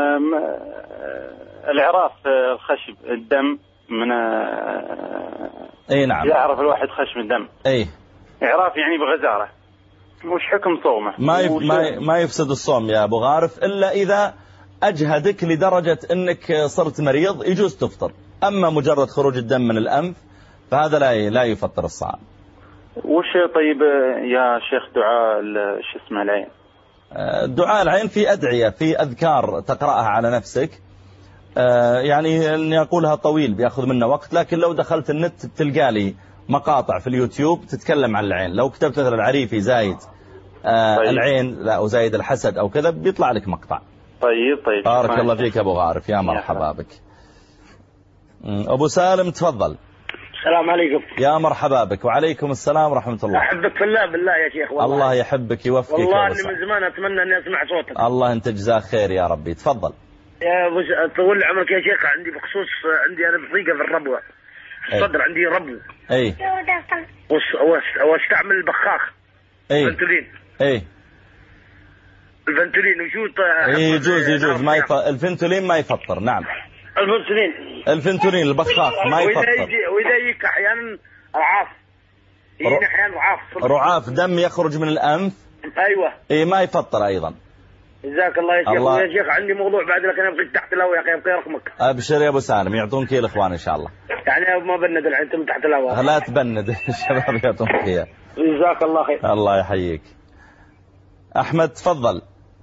العراف الخشب الدم من
اي نعم
يعرف الواحد خشم الدم.
اي
عراف يعني بغزارة، وش حكم صومه؟
ما يف... ما ما يفسد الصوم يا ابو غارف الا اذا اجهدك لدرجة انك صرت مريض يجوز تفطر. اما مجرد خروج الدم من الانف فهذا لا لا يفطر الصائم.
وش طيب يا شيخ دعاء شو اسمه العين؟
دعاء العين في أدعية، في أذكار تقرأها على نفسك، يعني أني أقولها طويل بيأخذ منا وقت، لكن لو دخلت النت تلقى لي مقاطع في اليوتيوب تتكلم عن العين. لو كتبت مثلا العريفي زايد طيب. العين لا وزايد الحسد أو كذا بيطلع لك مقطع.
طيب طيب
بارك الله فيك أبو غارف، يا مرحبا بك. أبو سالم تفضل.
السلام عليكم.
يا مرحبا بك. وعليكم السلام ورحمة الله.
أحبك في الله بالله يا شيخ والله.
الله يحبك يوفقك.
والله أني من زمان أتمنى أني أسمع صوتك.
الله أنت جزاك خير يا ربي. تفضل.
يا أبو طول عمرك يا شيخ. عندي بخصوص عندي أنا ضيقة في الربوة في الصدر. عندي ربو.
أي.
واستعمل البخاخ.
أي.
الفنتولين.
أي.
الفنتولين وشو
اي يجوز يجوز ما يف... الفنتولين ما يفطر. نعم
الفنتولين
الفنتولين البخاخ ما يفطر.
وإذا يجيك أحيانا رعاف يجيني أحيانا رعاف
رعاف دم يخرج من الأنف.
أيوة
اي ما يفطر أيضا.
جزاك الله يا شيخ. الله... يا شيخ عندي موضوع بعد لك أنا أبغيك تحت الهواء يا أخي أبغي رقمك.
أبشر يا أبو سالم يعطونك يا الإخوان إن شاء الله.
يعني ما بند العين أنت من تحت الهواء.
لا تبند الشباب يعطونك إياه.
جزاك الله خير.
الله يحييك. أحمد تفضل.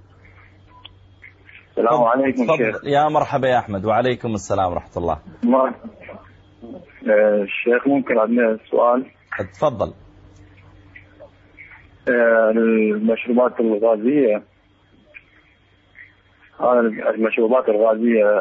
السلام عليكم شيخ.
يا مرحبا يا أحمد. وعليكم السلام ورحمة الله.
ما الشيخ ممكن عندنا سؤال؟
تفضل.
المشروبات الغازية هذا المشروبات الغازية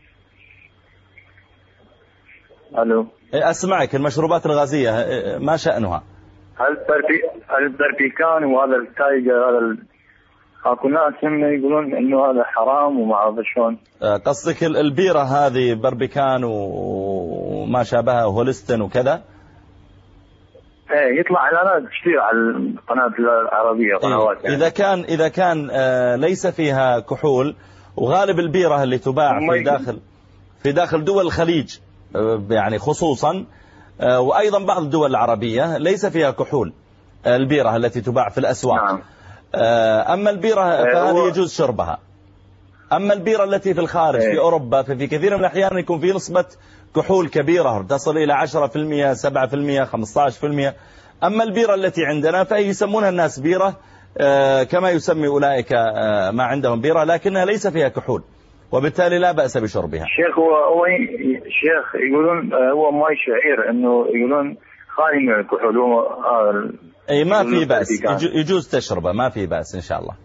ألو
أسمعك. المشروبات الغازية ما شأنها؟
هل البربيكان وهذا التايجر هذا اكو ناس هم يقولون انه هذا حرام وما اعرف شلون.
قصدك البيره هذه بربيكان وما شابهها هولستن وكذا؟
ايه يطلع اعلانات كثير على القناه العربيه قنوات يعني.
اذا كان اذا كان ليس فيها كحول، وغالب البيره اللي تباع في داخل في داخل دول الخليج يعني خصوصا، وايضا بعض الدول العربيه ليس فيها كحول البيره التي تباع في الاسواق. نعم. أما البيرة فهذه يجوز شربها. أما البيرة التي في الخارج في أوروبا ففي كثير من الأحيان يكون في نسبة كحول كبيرة تصل إلى عشرة بالمئة سبعة بالمئة خمسة عشر بالمئة. أما البيرة التي عندنا فهي يسمونها الناس بيرة كما يسمي أولئك ما عندهم بيرة، لكنها ليس فيها كحول وبالتالي لا بأس بشربها.
شيخ هو هو شيخ يقولون هو ماي شعير إنه يقولون خالي من الكحول. هو
اي ما في بأس يجوز تشربه ما في بأس ان شاء الله.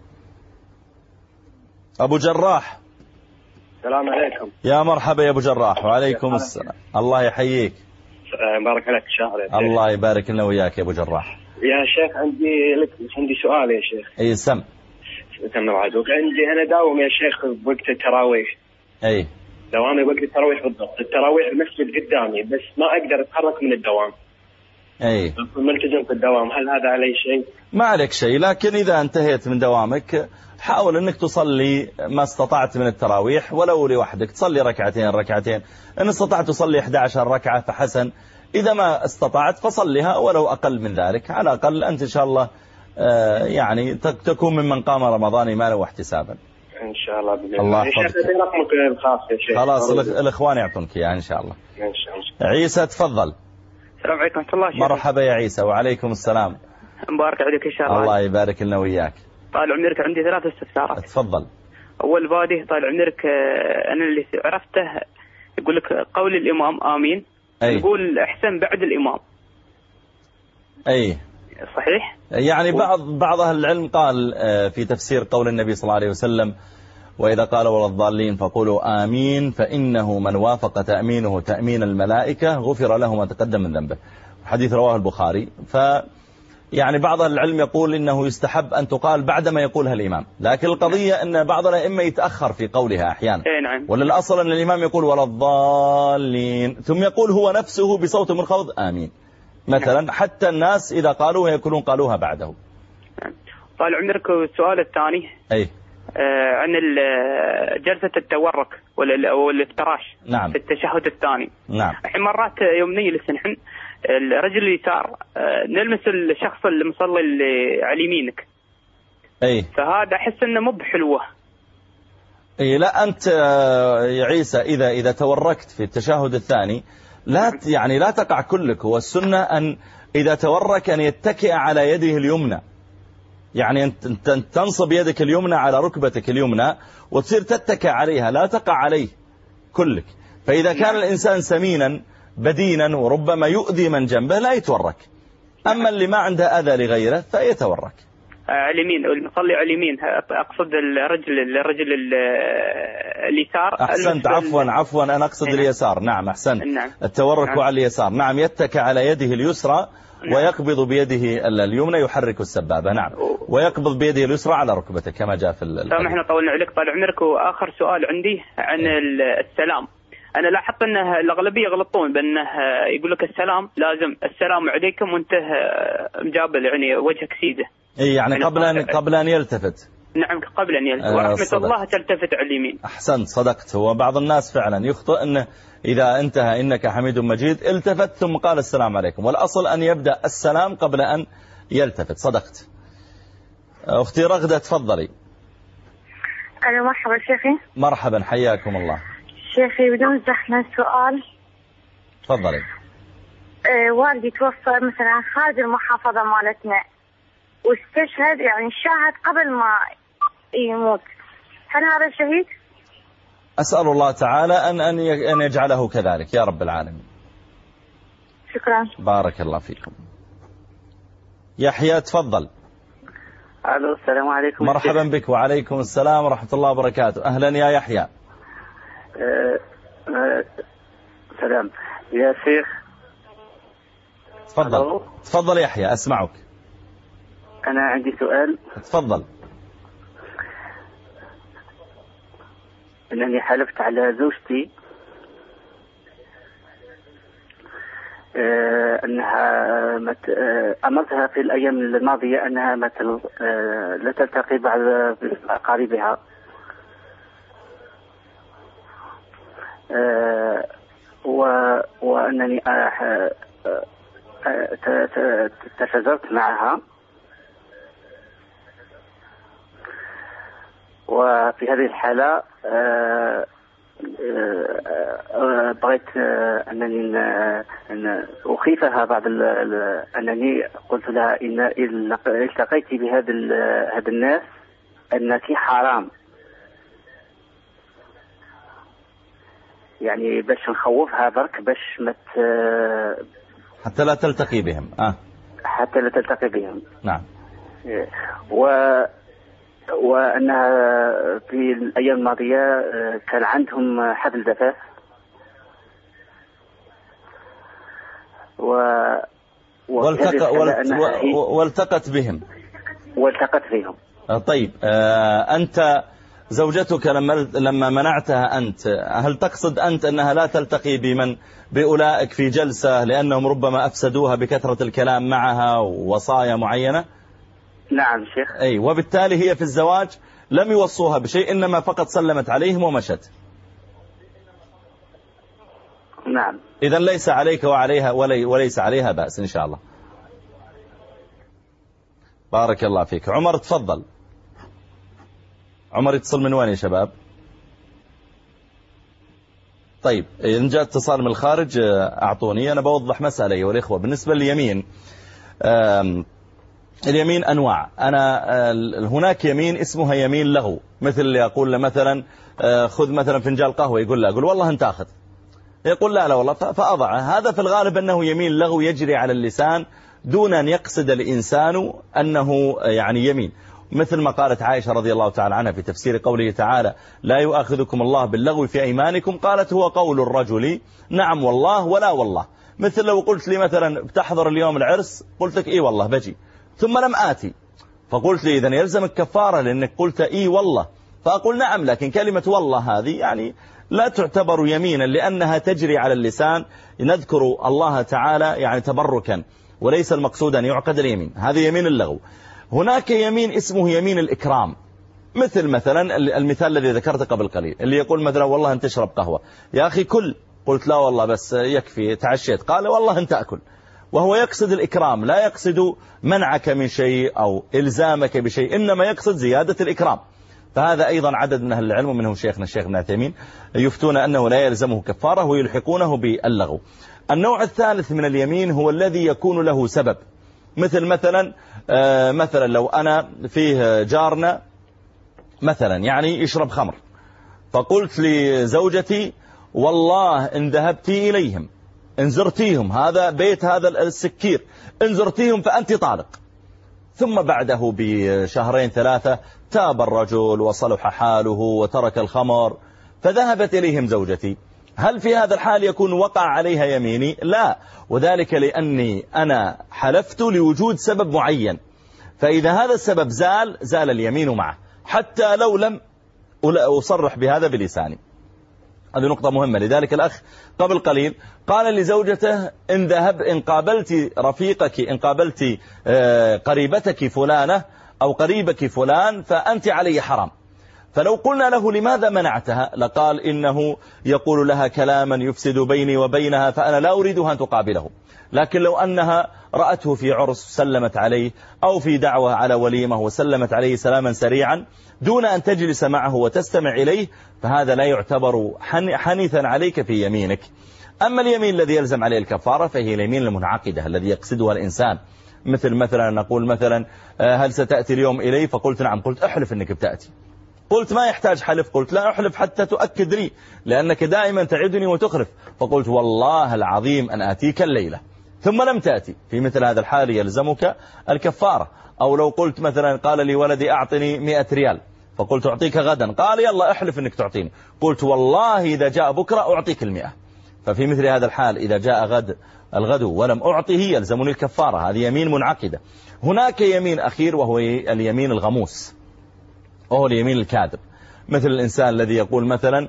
ابو جراح.
السلام عليكم.
يا مرحبا يا ابو جراح. وعليكم السلام. الله يحييك.
بارك لك شهر.
الله يبارك لنا وياك يا ابو جراح.
يا شيخ عندي لك عندي سؤال يا شيخ.
اي سم.
تم وعدوك. عندي انا داوم يا شيخ بوقت التراويح.
اي
دوامي وقت التراويح بالضبط. التراويح المسجد قدامي بس ما اقدر اتحرك من الدوام.
اي
ملتزم في الدوام. هل هذا علي شيء؟
ما عليك شيء، لكن إذا انتهيت من دوامك حاول أنك تصلي ما استطعت من التراويح ولو لوحدك، تصلي ركعتين ركعتين. إن استطعت تصلي إحدى عشرة ركعة فحسن، إذا ما استطعت فصليها ولو أقل من ذلك. على الأقل أنت إن شاء الله يعني تكون ممن قام رمضان إيمانا واحتسابا
إن شاء الله بإذن
الله.
الله رقمك الخاص يا شيخ.
خلاص الإخوان يعطونك إياه إن شاء الله.
إن شاء الله.
عيسى تفضل.
السلام عليكم ورحمة الله.
مرحبا يا عيسى. وعليكم السلام.
مبارك عليك إن شاء الله.
الله يبارك لنا وياك.
طال عمرك عندي ثلاث استفسارات.
تفضل.
أول بادي طال عمرك أنا اللي عرفته يقول لك قول الإمام آمين.
أي.
يقول أحسن بعد الإمام.
أي
صحيح.
يعني بعض بعض أهل العلم قال في تفسير قول النبي صلى الله عليه وسلم وإذا قال ولا الضالين فقولوا آمين فإنه من وافق تأمينه تأمين الملائكة غفر له ما تقدم من ذنبه. حديث رواه البخاري. ف يعني بعض العلم يقول إنه يستحب أن تقال بعدما يقولها الإمام، لكن القضية أن بعض الأئمة يتأخر في قولها أحيانا.
نعم.
وللأصل أن الإمام يقول ولا الضالين ثم يقول هو نفسه بصوت منخفض آمين مثلا، حتى الناس إذا قالوا يكونون قالوها بعده.
طال عمرك. السؤال الثاني
أي
آه عن جلسة التورك والافتراش.
نعم.
في التشهد الثاني.
نعم.
الحين مرات يوم نجلس نحن الرجل اليسار آه نلمس الشخص المصلي اللي على يمينك.
أي
فهذا أحس إنه مو بحلوة.
أي لا أنت يا عيسى إذا إذا توركت في التشهد الثاني لا يعني لا تقع كلك. هو السنة أن إذا تورك أن يتكئ على يده اليمنى يعني أنت تنصب يدك اليمنى على ركبتك اليمنى وتصير تتكى عليها، لا تقع عليه كلك. فإذا كان الإنسان سمينا بدينا وربما يؤذي من جنبه لا يتورك، أما اللي ما عنده أذى لغيره فيتورك.
على اليمين، المصلي على اليمين، أقصد الرجل الرجل اليسار.
أحسنت، عفوا عفوا أنا أقصد نعم. اليسار. نعم أحسنت. نعم. التورك نعم. على اليسار. نعم، يتكى على يده اليسرى نعم. ويقبض بيده اليمنى يحرك السبابة. نعم، ويقبض بيده اليسرى على ركبته كما جاء في الحديث.
سامحنا طولنا عليك طال عمرك. وآخر سؤال عندي عن السلام. أنا لاحظت أنه الأغلبية يغلطون بأنه يقول لك السلام لازم السلام عليكم وأنت مجابل يعني وجهك سيده.
إيه يعني قبل أن قبل أن يلتفت.
نعم قبل أن يلتفت. ورحمة صدقت. الله تلتفت على اليمين.
أحسنت، صدقت. هو بعض الناس فعلا يخطئ أنه إذا انتهى إنك حميد مجيد التفت ثم قال السلام عليكم، والأصل أن يبدأ السلام قبل أن يلتفت. صدقت. أختي رغدة تفضلي.
ألو مرحبا شيخي.
مرحبا، حياكم الله.
شيخي بدون زحمة سؤال.
تفضلي.
أه والدي توفى مثلا خارج المحافظة مالتنا واستشهد، يعني شاهد قبل ما يموت، هل هذا شهيد؟
أسأل الله تعالى أن أن يجعله كذلك يا رب العالمين.
شكرا.
بارك الله فيكم. يحيى تفضل.
ألو السلام عليكم.
مرحبا بك. وعليكم السلام ورحمة الله وبركاته. أهلا يا يحيى.
أه أه سلام يا شيخ.
تفضل. ألو. تفضل يحيى أسمعك.
أنا عندي سؤال.
تفضل.
أنني حلفت على زوجتي أه أنها مت... أه أمرتها في الأيام الماضية أنها مثل أه لا تلتقي بعض أقاربها، أه و... وأنني أه... أه... تشاجرت معها، وفي هذه الحالة أه أه بغيت أنني أن أخيفها بعض أنني قلت لها إن إن التقيت بهذا هذا الناس أنك حرام، يعني باش نخوفها برك باش مت
حتى لا تلتقي بهم. آه.
حتى لا تلتقي بهم.
نعم.
و وأنها في الأيام الماضية كان عندهم حبل زفاف و...
والتق... والت... والتقت بهم
والتقت بهم.
طيب آه أنت زوجتك لما لما منعتها أنت، هل تقصد أنت أنها لا تلتقي بمن بأولئك في جلسة لأنهم ربما أفسدوها بكثرة الكلام معها ووصايا معينة؟
نعم شيخ.
أي، وبالتالي هي في الزواج لم يوصوها بشيء، إنما فقط سلمت عليهم ومشت.
نعم.
إذا ليس عليك وعليها ولي وليس عليها بأس إن شاء الله. بارك الله فيك. عمر تفضل. عمر يتصل من وين يا شباب؟ طيب إن جاء اتصال من الخارج أعطوني، أنا بوضح مسألة أيها الإخوة. بالنسبة لليمين، اليمين أنواع. أنا هناك يمين اسمها يمين لغو، مثل اللي أقول له مثلا خذ مثلا فنجان قهوة، يقول لا، أقول والله أنت أخذ، يقول لا لا والله فأضعه. هذا في الغالب أنه يمين لغو يجري على اللسان دون أن يقصد الإنسان أنه يعني يمين، مثل ما قالت عائشة رضي الله تعالى عنها في تفسير قوله تعالى لا يؤاخذكم الله باللغو في أيمانكم، قالت هو قول الرجل نعم والله ولا والله. مثل لو قلت لي مثلا بتحضر اليوم العرس، قلت لك إيه والله بجي، ثم لم آتي، فقلت لي إذن يلزمك كفارة لأنك قلت إيه والله، فأقول نعم، لكن كلمة والله هذه يعني لا تعتبر يمينا لأنها تجري على اللسان، نذكر الله تعالى يعني تبركا، وليس المقصود أن يعقد اليمين. هذا يمين اللغو. هناك يمين اسمه يمين الإكرام، مثل مثلا المثال الذي ذكرته قبل قليل، اللي يقول مثلا والله أنت تشرب قهوة، يا أخي كل، قلت لا والله بس يكفي تعشيت، قال والله أنت أكل، وهو يقصد الإكرام، لا يقصد منعك من شيء أو إلزامك بشيء، إنما يقصد زيادة الإكرام. فهذا أيضا عدد من أهل العلم ومنهم شيخنا الشيخ ابن عثيمين يفتون أنه لا يلزمه كفارة ويلحقونه باللغو. النوع الثالث من اليمين هو الذي يكون له سبب، مثل مثلا مثلا لو أنا فيه جارنا مثلا يعني يشرب خمر، فقلت لزوجتي والله إن ذهبتي إليهم إن زرتيهم، هذا بيت هذا السكير، إن زرتيهم فأنت طالق. ثم بعده بشهرين ثلاثة تاب الرجل وصلح حاله وترك الخمر، فذهبت إليهم زوجتي، هل في هذا الحال يكون وقع عليها يميني؟ لا، وذلك لأني أنا حلفت لوجود سبب معين، فإذا هذا السبب زال زال اليمين معه حتى لو لم أصرح بهذا بلساني. هذه نقطة مهمة. لذلك الأخ قبل قليل قال لزوجته إن ذهب إن قابلت رفيقك إن قابلت قريبتك فلانة أو قريبك فلان فأنت علي حرام. فلو قلنا له لماذا منعتها لقال إنه يقول لها كلاما يفسد بيني وبينها فأنا لا أريدها أن تقابله. لكن لو أنها رأته في عرس سلمت عليه، أو في دعوة على وليمة وسلمت عليه سلاما سريعا دون أن تجلس معه وتستمع إليه، فهذا لا يعتبر حنثا عليك في يمينك. أما اليمين الذي يلزم عليه الكفارة فهي اليمين المنعقدة الذي يقصدها الإنسان، مثل مثلا نقول مثلا هل ستأتي اليوم إلي؟ فقلت نعم، قلت احلف أنك بتأتي، قلت ما يحتاج حلف، قلت لا أحلف حتى تؤكد لي لأنك دائما تعدني وتخلف، فقلت والله العظيم أن آتيك الليلة ثم لم تأتي، في مثل هذا الحال يلزمك الكفارة. أو لو قلت مثلا قال لي ولدي أعطني مئة ريال فقلت أعطيك غدا، قال يلا احلف أنك تعطيني، قلت والله إذا جاء بكرة أعطيك المئة. ففي مثل هذا الحال إذا جاء غد الغدو ولم أعطه يلزمني الكفارة، هذه يمين منعقدة. هناك يمين أخير وهو اليمين الغموس، وهو اليمين الكاذب، مثل الإنسان الذي يقول مثلا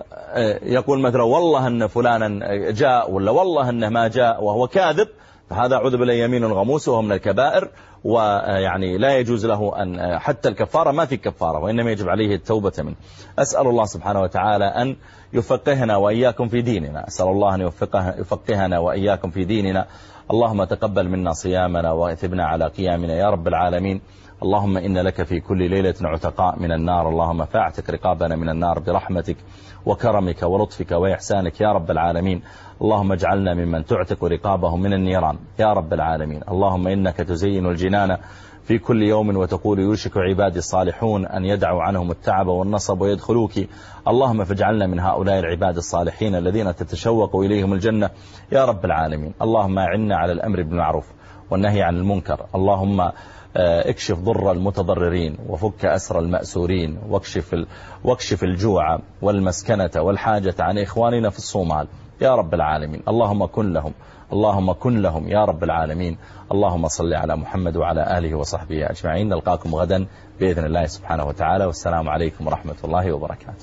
يقول مثلا والله أن فلانا جاء ولا والله أنه ما جاء وهو كاذب، فهذا أعوذ بالله يمين الغموس وهو من الكبائر، ويعني لا يجوز له أن حتى الكفارة ما في كفارة، وإنما يجب عليه التوبة منه. أسأل الله سبحانه وتعالى أن يفقهنا وإياكم في ديننا، أسأل الله أن يفقه يفقهنا وإياكم في ديننا. اللهم تقبل منا صيامنا وأثبنا على قيامنا يا رب العالمين. اللهم إن لك في كل ليلة عتقاء من النار، اللهم فاعتق رقابنا من النار برحمتك وكرمك ولطفك وإحسانك يا رب العالمين. اللهم اجعلنا ممن تعتق رقابهم من النيران يا رب العالمين. اللهم إنك تزين الجنان في كل يوم وتقول يوشك عبادي الصالحون أن يدعوا عنهم التعب والنصب ويدخلوك، اللهم فاجعلنا من هؤلاء العباد الصالحين الذين تتشوق إليهم الجنة يا رب العالمين. اللهم أعنا على الأمر بالمعروف والنهي عن المنكر، اللهم اكشف ضر المتضررين وفك أسر المأسورين، واكشف واكشف الجوع والمسكنة والحاجة عن إخواننا في الصومال يا رب العالمين. اللهم كن لهم اللهم كن لهم يا رب العالمين. اللهم صل على محمد وعلى آله وصحبه أجمعين. نلقاكم غدا بإذن الله سبحانه وتعالى، والسلام عليكم ورحمة الله وبركاته.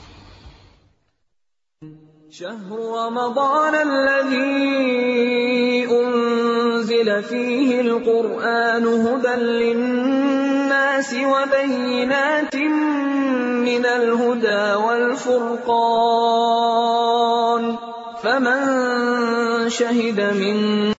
شهر رمضان الذي أنزل فيه القرآن هدى للناس وبينات من الهدى والفرقان، فمن شهد من